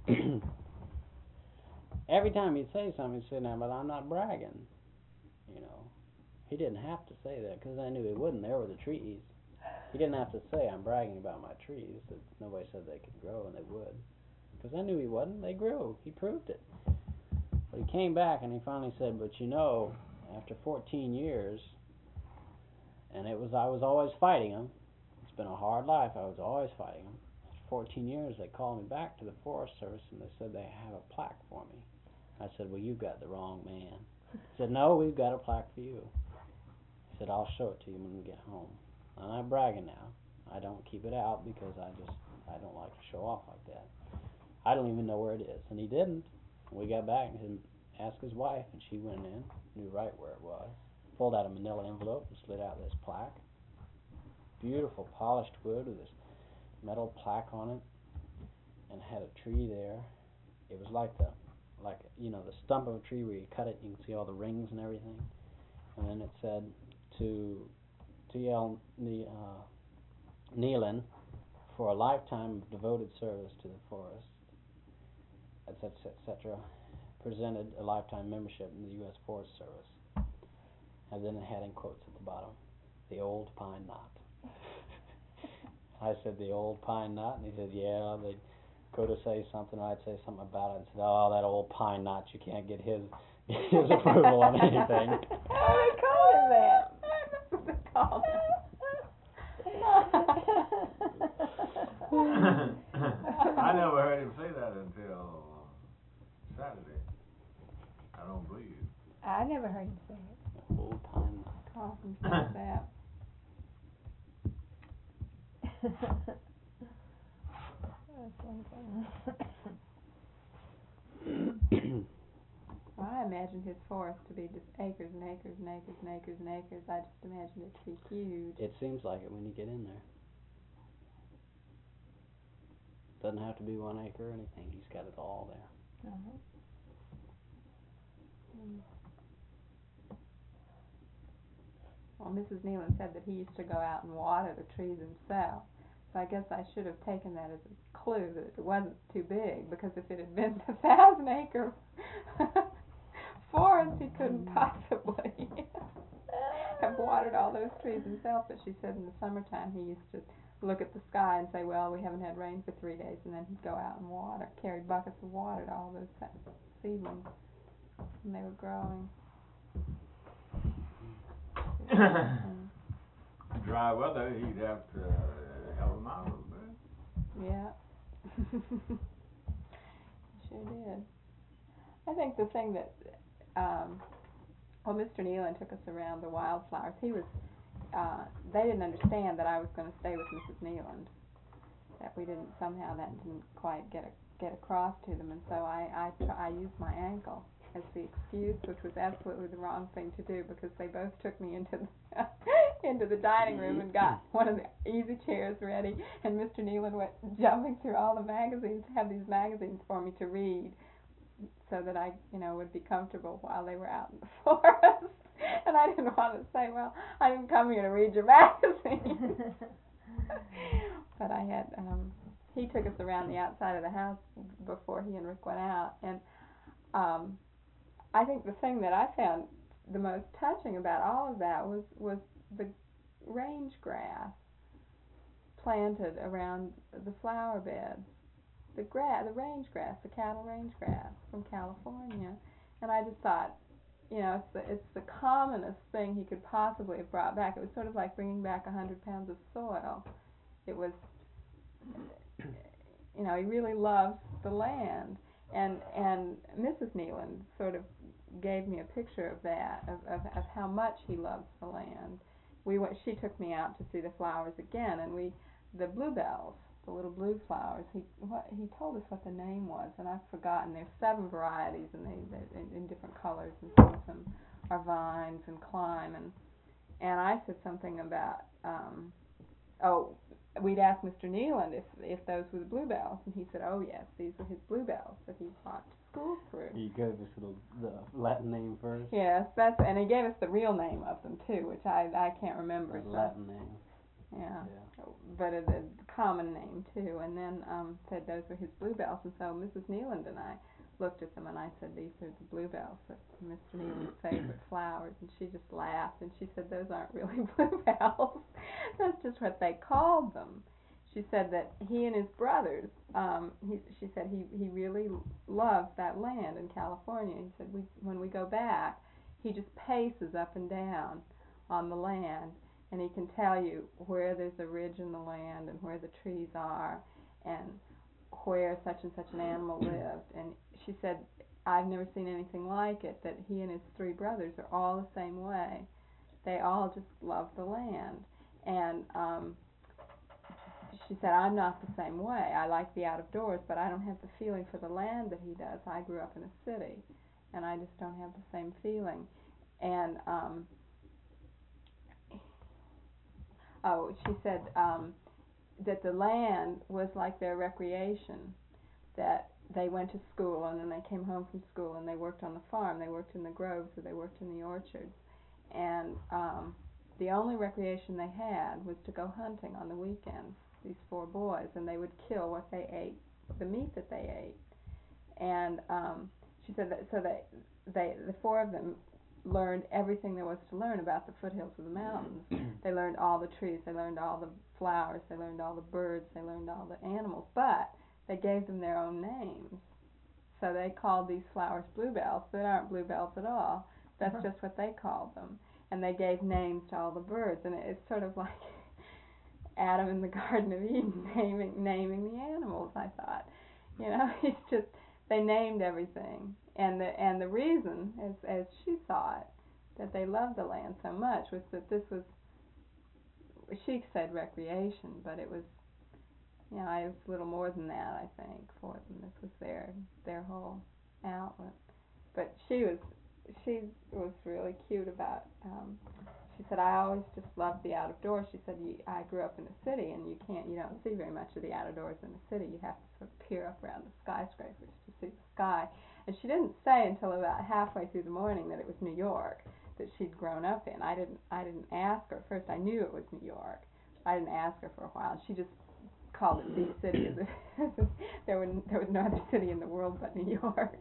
every time he'd say something, he'd say, now, but I'm not bragging. You know, he didn't have to say that because I knew he wouldn't. There were the trees. He didn't have to say, I'm bragging about my trees. That nobody said they could grow, and they would. Because I knew he wouldn't. They grew. He proved it. But he came back, and he finally said, but you know, after fourteen years, and it was I was always fighting him. It's been a hard life. I was always fighting him. After fourteen years, they called me back to the Forest Service, and they said they have a plaque for me. I said, well, you've got the wrong man. He said, no, we've got a plaque for you. He said, I'll show it to you when we get home. I'm not bragging now. I don't keep it out because I just, I don't like to show off like that. I don't even know where it is. And he didn't. We got back and asked his wife, and she went in, knew right where it was, pulled out a manila envelope and slid out this plaque. Beautiful polished wood with this metal plaque on it, and had a tree there. It was like the, like, you know, the stump of a tree where you cut it, you can see all the rings and everything. And then it said to T L Ne uh, Nealon for a lifetime of devoted service to the forest, et cetera, et cetera, presented a lifetime membership in the U S Forest Service. And then it had in quotes at the bottom, the old pine knot. I said, the old pine knot? And he said, yeah, they'd go to say something, or I'd say something about it, and said, oh, that old pine knot, you can't get his his approval on anything. Oh, they called him that. They called him. I never heard him say that until Saturday. I don't believe you. I never heard him say it. Old pine knot. Called himself that. That's one thing. Well, I imagined his forest to be just acres and acres and acres and acres and acres. I just imagined it to be huge. It seems like it when you get in there. Doesn't have to be one acre or anything. He's got it all there. Uh-huh. Mm. Well, Missus Nealon said that he used to go out and water the trees himself. So I guess I should have taken that as a clue that it wasn't too big, because if it had been a thousand acre forest, he couldn't possibly have watered all those trees himself. But she said in the summertime he used to look at the sky and say, well, we haven't had rain for three days, and then he'd go out and water, carry buckets of water to all those seedlings when they were growing. And, Dry weather, he'd have to uh, help him out a little bit. yeah. Sure did. I think the thing that, um, well, Mister Nealon took us around the wildflowers. He was, uh, they didn't understand that I was going to stay with Missus Nealon. That we didn't, somehow that didn't quite get a, get across to them, and so I, I, tr- I used my ankle as the excuse, which was absolutely the wrong thing to do, because they both took me into the into the dining room and got one of the easy chairs ready, and Mister Nealon went jumping through all the magazines, have these magazines for me to read, so that I, you know, would be comfortable while they were out in the forest. And I didn't want to say, well, I didn't come here to read your magazine. But I had, um, he took us around the outside of the house before he and Rick went out, and um, I think the thing that I found the most touching about all of that was, was the range grass planted around the flower beds. The gra- the range grass, the cattle range grass from California. And I just thought, you know, it's the, it's the commonest thing he could possibly have brought back. It was sort of like bringing back a hundred pounds of soil. It was, you know, he really loves the land. And and Missus Nealon sort of gave me a picture of that, of, of, of how much he loves the land. We went, she took me out to see the flowers again, and we, the bluebells, the little blue flowers. He what he told us what the name was, and I've forgotten. There's seven varieties, and they they're in, in different colors, and some of them are vines and climb. And and I said something about um, oh, we'd asked Mister Nealon if if those were the bluebells, and he said, oh yes, these were his bluebells that he brought to school through. You gave us the, the Latin name first. Yes, that's and he gave us the real name of them too, which I I can't remember. The so. Latin name. Yeah. Yeah. But a, a common name too, and then um, said those were his bluebells, and so Missus Nealon and I looked at them, and I said, these are the bluebells, that's Mister Nealon's favorite flowers, and she just laughed, and she said, those aren't really bluebells, that's just what they called them. She said that he and his brothers, um, he, she said he, he really loves that land in California. He said, we, when we go back, he just paces up and down on the land, and he can tell you where there's a ridge in the land and where the trees are and where such and such an animal lived. And she said, I've never seen anything like it, that he and his three brothers are all the same way. They all just love the land. And um, she said, I'm not the same way. I like the out of doors, but I don't have the feeling for the land that he does. I grew up in a city, and I just don't have the same feeling. And um, oh, she said um, that the land was like their recreation, that they went to school and then they came home from school and they worked on the farm, they worked in the groves or they worked in the orchards. And um, the only recreation they had was to go hunting on the weekends, these four boys, and they would kill what they ate, the meat that they ate. And um, she said that so they, they, the four of them learned everything there was to learn about the foothills of the mountains. They learned all the trees, they learned all the flowers, they learned all the birds, they learned all the animals, but they gave them their own names. So they called these flowers bluebells. They aren't bluebells at all. That's uh-huh. just what they called them. And they gave names to all the birds, and it's sort of like Adam in the Garden of Eden naming naming the animals, I thought. You know, it's just, they named everything. And the and the reason, as as she saw it, that they loved the land so much was that this was, she said recreation, but it was, you know, it was a little more than that, I think, for them. This was their their whole outlet. But she was she was really cute about. Um, she said, I always just loved the out of doors. She said, you, I grew up in a city, and you can't, you don't see very much of the out of doors in the city. You have to sort of peer up around the skyscrapers to see the sky. And she didn't say until about halfway through the morning that it was New York that she'd grown up in. I didn't I didn't ask her. At first I knew it was New York. I didn't ask her for a while. She just called it the city. there, were, there was no other city in the world but New York.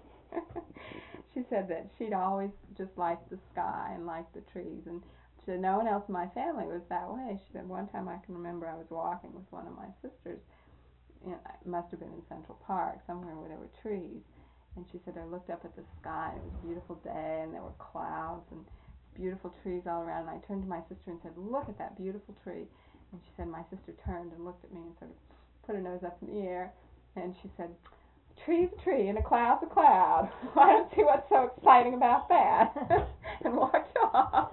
She said that she'd always just liked the sky and liked the trees, and she said no one else in my family was that way. She said one time I can remember I was walking with one of my sisters, and it must have been in Central Park, somewhere where there were trees, and she said I looked up at the sky, and it was a beautiful day, and there were clouds and beautiful trees all around, and I turned to my sister and said, look at that beautiful tree. And she said my sister turned and looked at me and sort of put her nose up in the air, and she said, tree's a tree and a cloud's a cloud. I don't see what's so exciting about that. And walked off.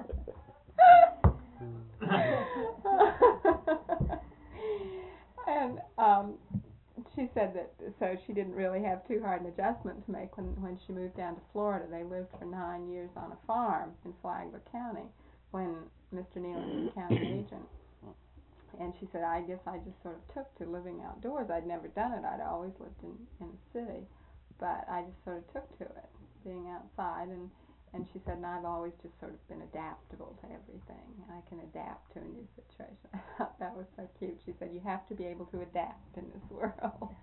And um, she said that so she didn't really have too hard an adjustment to make when when she moved down to Florida. They lived for nine years on a farm in Flagler County when Mister Nealon was county agent. And she said, I guess I just sort of took to living outdoors. I'd never done it. I'd always lived in in the city, but I just sort of took to it, being outside. And and she said, and I've always just sort of been adaptable to everything. I can adapt to a new situation. I thought that was so cute. She said, you have to be able to adapt in this world.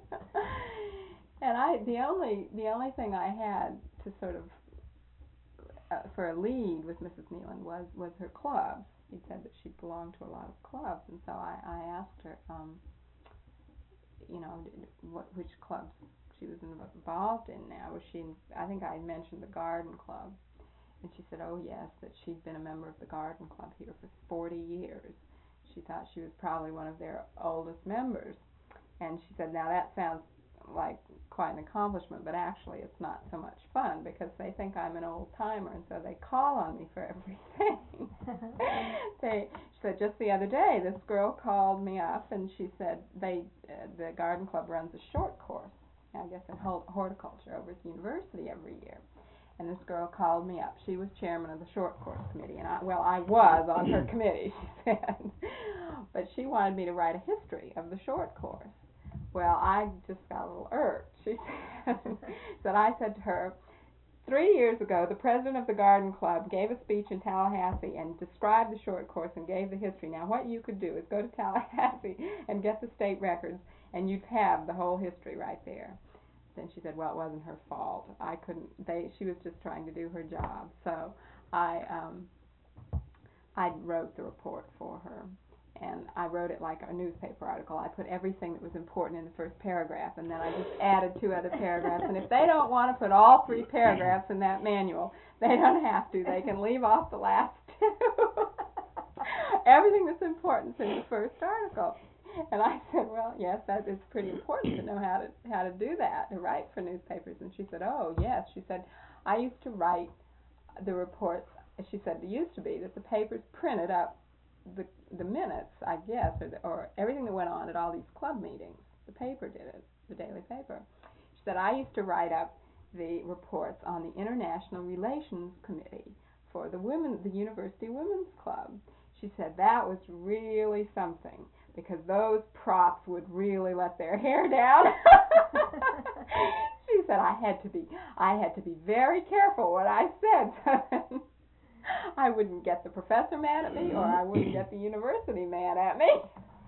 And I, the only the only thing I had to sort of uh, for a lead with Missus Nealon was was her clubs. She said that she belonged to a lot of clubs, and so I, I asked her, um, you know, what which clubs she was involved in now. Was she? In, I think I mentioned the Garden Club, and she said, "Oh yes, that she'd been a member of the Garden Club here for forty years. She thought she was probably one of their oldest members." And she said, "Now that sounds like quite an accomplishment, but actually it's not so much fun because they think I'm an old timer, and so they call on me for everything." they, she said, just the other day, this girl called me up, and she said they, uh, the Garden Club runs a short course, I guess in horticulture over at the university every year. And this girl called me up. She was chairman of the short course committee, and I, well, I was on her committee, she said. But she wanted me to write a history of the short course. Well, I just got a little irked. She said, that I said to her, three years ago, the president of the Garden Club gave a speech in Tallahassee and described the short course and gave the history. Now, what you could do is go to Tallahassee and get the state records, and you'd have the whole history right there. Then she said, well, it wasn't her fault. I couldn't, they, she was just trying to do her job. So I, um, I wrote the report for her. And I wrote it like a newspaper article. I put everything that was important in the first paragraph, and then I just added two other paragraphs. And if they don't want to put all three paragraphs in that manual, they don't have to. They can leave off the last two. Everything that's important is in the first article. And I said, well, yes, that is pretty important to know how to how to do that, to write for newspapers. And she said, oh, yes. She said, I used to write the reports. She said, it used to be that the papers printed up the the minutes, I guess, or, the, or everything that went on at all these club meetings. The paper did it, the daily paper. She said, I used to write up the reports on the International Relations Committee for the women, the University Women's Club. She said that was really something because those props would really let their hair down. She said I had to be, I had to be very careful what I said. I wouldn't get the professor mad at me, or I wouldn't get the university mad at me.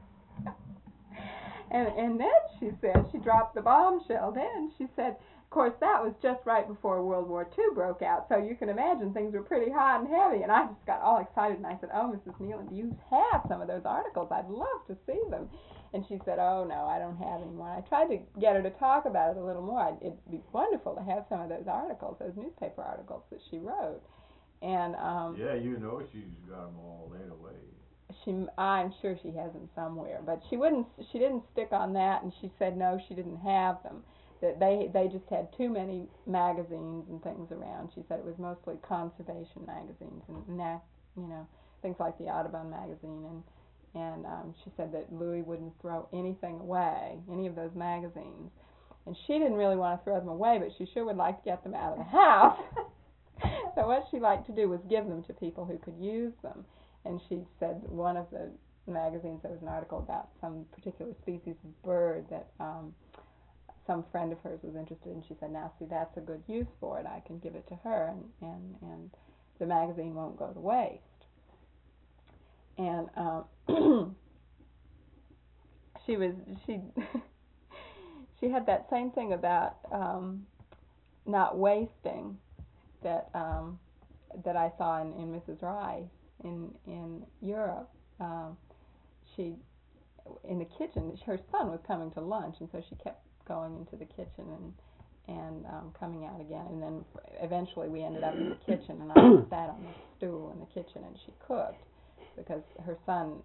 and and then she said, she dropped the bombshell then. She said, of course, that was just right before World War Two broke out, so you can imagine things were pretty hot and heavy. And I just got all excited, and I said, oh, Missus Nealon, do you have some of those articles? I'd love to see them. And she said, oh, no, I don't have any more. I tried to get her to talk about it a little more. It'd be wonderful to have some of those articles, those newspaper articles that she wrote. And um Yeah, you know she's got them all laid away. She, I'm sure she has them somewhere, but she wouldn't. She didn't stick on that, and she said no, she didn't have them. That they they just had too many magazines and things around. She said it was mostly conservation magazines and nat, you know, things like the Audubon magazine, and and um, she said that Louis wouldn't throw anything away, any of those magazines, and she didn't really want to throw them away, but she sure would like to get them out of the house. So what she liked to do was give them to people who could use them. And she said one of the magazines, there was an article about some particular species of bird that um, some friend of hers was interested in. She said, now see, that's a good use for it. I can give it to her, and, and, and the magazine won't go to waste. And um, she was, she, she had that same thing about um, not wasting that um, that I saw in, in Missus Rice in in Europe. Um, she in the kitchen. Her son was coming to lunch, and so she kept going into the kitchen and and um, coming out again. And then eventually we ended up in the kitchen, and I sat on the stool in the kitchen, and she cooked because her son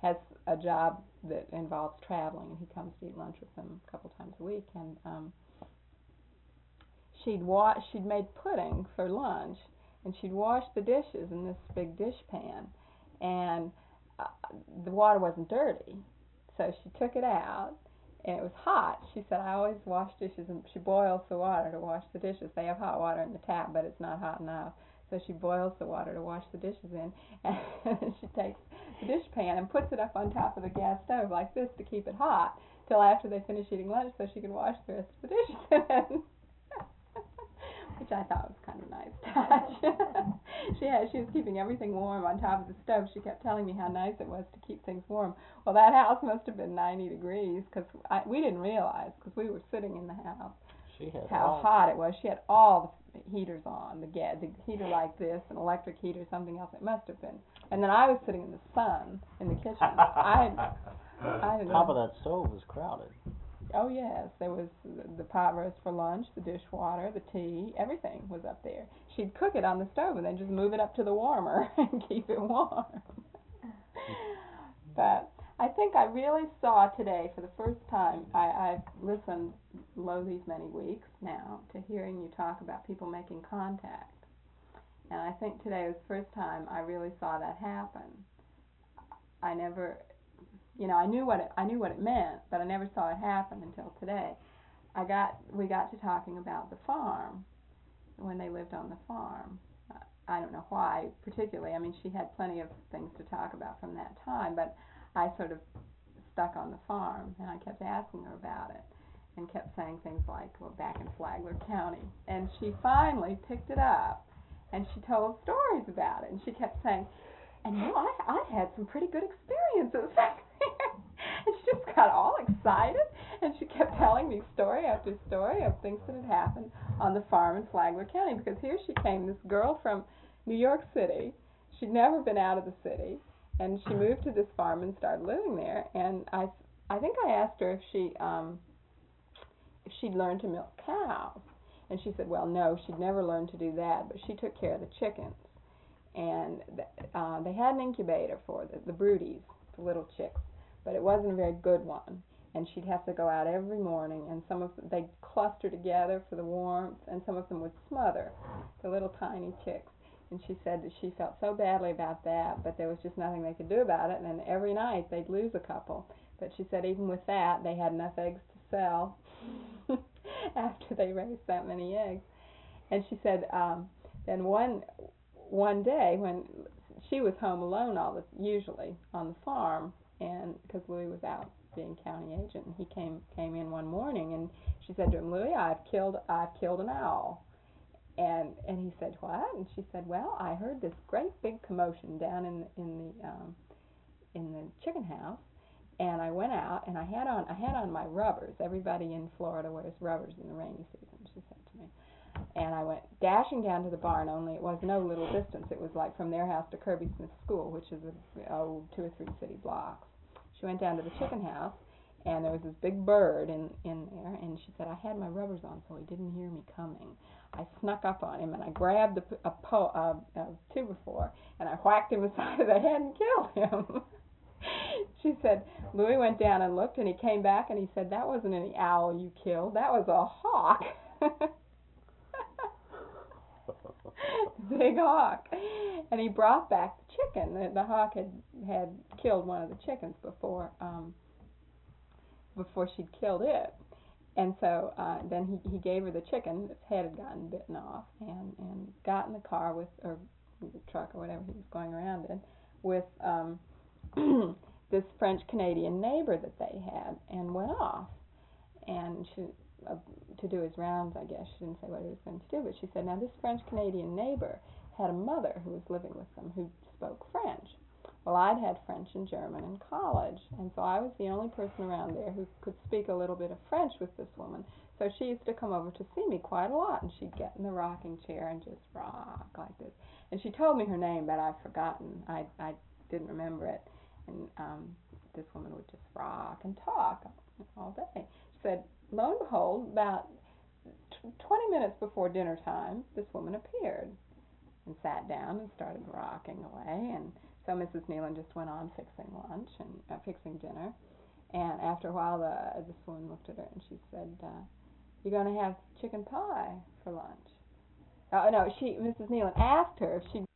has a job that involves traveling, and he comes to eat lunch with them a couple times a week. And um, she'd wa- she'd made pudding for lunch, and she'd washed the dishes in this big dish pan, and uh, the water wasn't dirty, so she took it out, and it was hot. She said, I always wash dishes, and she boils the water to wash the dishes. They have hot water in the tap, but it's not hot enough. So she boils the water to wash the dishes in, and she takes the dish pan and puts it up on top of the gas stove like this to keep it hot till after they finish eating lunch so she can wash the rest of the dishes in. Which I thought was kind of a nice touch. she had, she was keeping everything warm on top of the stove. She kept telling me how nice it was to keep things warm. Well, that house must have been ninety degrees because we didn't realize because we were sitting in the house. She had how all, hot it was. She had all the heaters on, the gas, the heater like this, an electric heater, something else. It must have been. And then I was sitting in the sun in the kitchen. I, I didn't top know. of that stove was crowded. Oh yes, there was the pot roast for lunch, the dishwater, the tea, everything was up there. She'd cook it on the stove and then just move it up to the warmer and keep it warm. But I think I really saw today for the first time, I, I've listened lo these many weeks now to hearing you talk about people making contact. And I think today was the first time I really saw that happen. I never... You know, I knew what it, I knew what it meant, but I never saw it happen until today. I got we got to talking about the farm when they lived on the farm. Uh, I don't know why particularly. I mean, she had plenty of things to talk about from that time, but I sort of stuck on the farm, and I kept asking her about it, and kept saying things like, "Well, back in Flagler County," and she finally picked it up, and she told stories about it, and she kept saying, "And you know, I I had some pretty good experiences." And she just got all excited, and she kept telling me story after story of things that had happened on the farm in Flagler County. Because here she came, this girl from New York City. She'd never been out of the city, and she moved to this farm and started living there. And I, I think I asked her if she, um, if she'd learned to milk cows, and she said, well, no, she'd never learned to do that, but she took care of the chickens. And uh, they had an incubator for the, the broodies, the little chicks, but it wasn't a very good one. And she'd have to go out every morning, and some of them, they'd cluster together for the warmth, and some of them would smother, the little tiny chicks. And she said that she felt so badly about that, but there was just nothing they could do about it, and then every night they'd lose a couple. But she said even with that, they had enough eggs to sell after they raised that many eggs. And she said um, then one one day when she was home alone all the usually on the farm, and because Louis was out being county agent, and he came came in one morning, and she said to him, "Louis, I've killed I've killed an owl." And and he said, "What?" And she said, "Well, I heard this great big commotion down in in the um, in the chicken house, and I went out and I had on I had on my rubbers. Everybody in Florida wears rubbers in the rainy season," she said to me. And I went dashing down to the barn, only it was no little distance. It was like from their house to Kirby Smith School, which is a, oh, two or three city blocks. She went down to the chicken house, and there was this big bird in, in there, and she said, I had my rubbers on so he didn't hear me coming. I snuck up on him, and I grabbed a, a, po, a, a two before, and I whacked him in the side of the head and killed him. She said, Louis went down and looked, and he came back, and he said, that wasn't any owl you killed, that was a hawk. Big hawk. And he brought back the chicken. The, the hawk had had killed one of the chickens before um, before she'd killed it. And so uh, then he, he gave her the chicken. Its head had gotten bitten off, and, and got in the car with, or the truck or whatever he was going around in, with um, this French-Canadian neighbor that they had, and went off. And she... Uh, to do his rounds, I guess. She didn't say what he was going to do, but she said, now this French-Canadian neighbor had a mother who was living with them who spoke French. Well, I'd had French and German in college, and so I was the only person around there who could speak a little bit of French with this woman. So she used to come over to see me quite a lot, and she'd get in the rocking chair and just rock like this. And she told me her name, but I've forgotten. I, I didn't remember it. And um, this woman would just rock and talk all day. She said, lo and behold, about twenty minutes before dinner time, this woman appeared and sat down and started rocking away and So Missus Nealon just went on fixing lunch and uh, fixing dinner, and after a while, the this woman looked at her and she said, uh, "You're going to have chicken pie for lunch." Oh no, she Missus Nealon asked her if she'd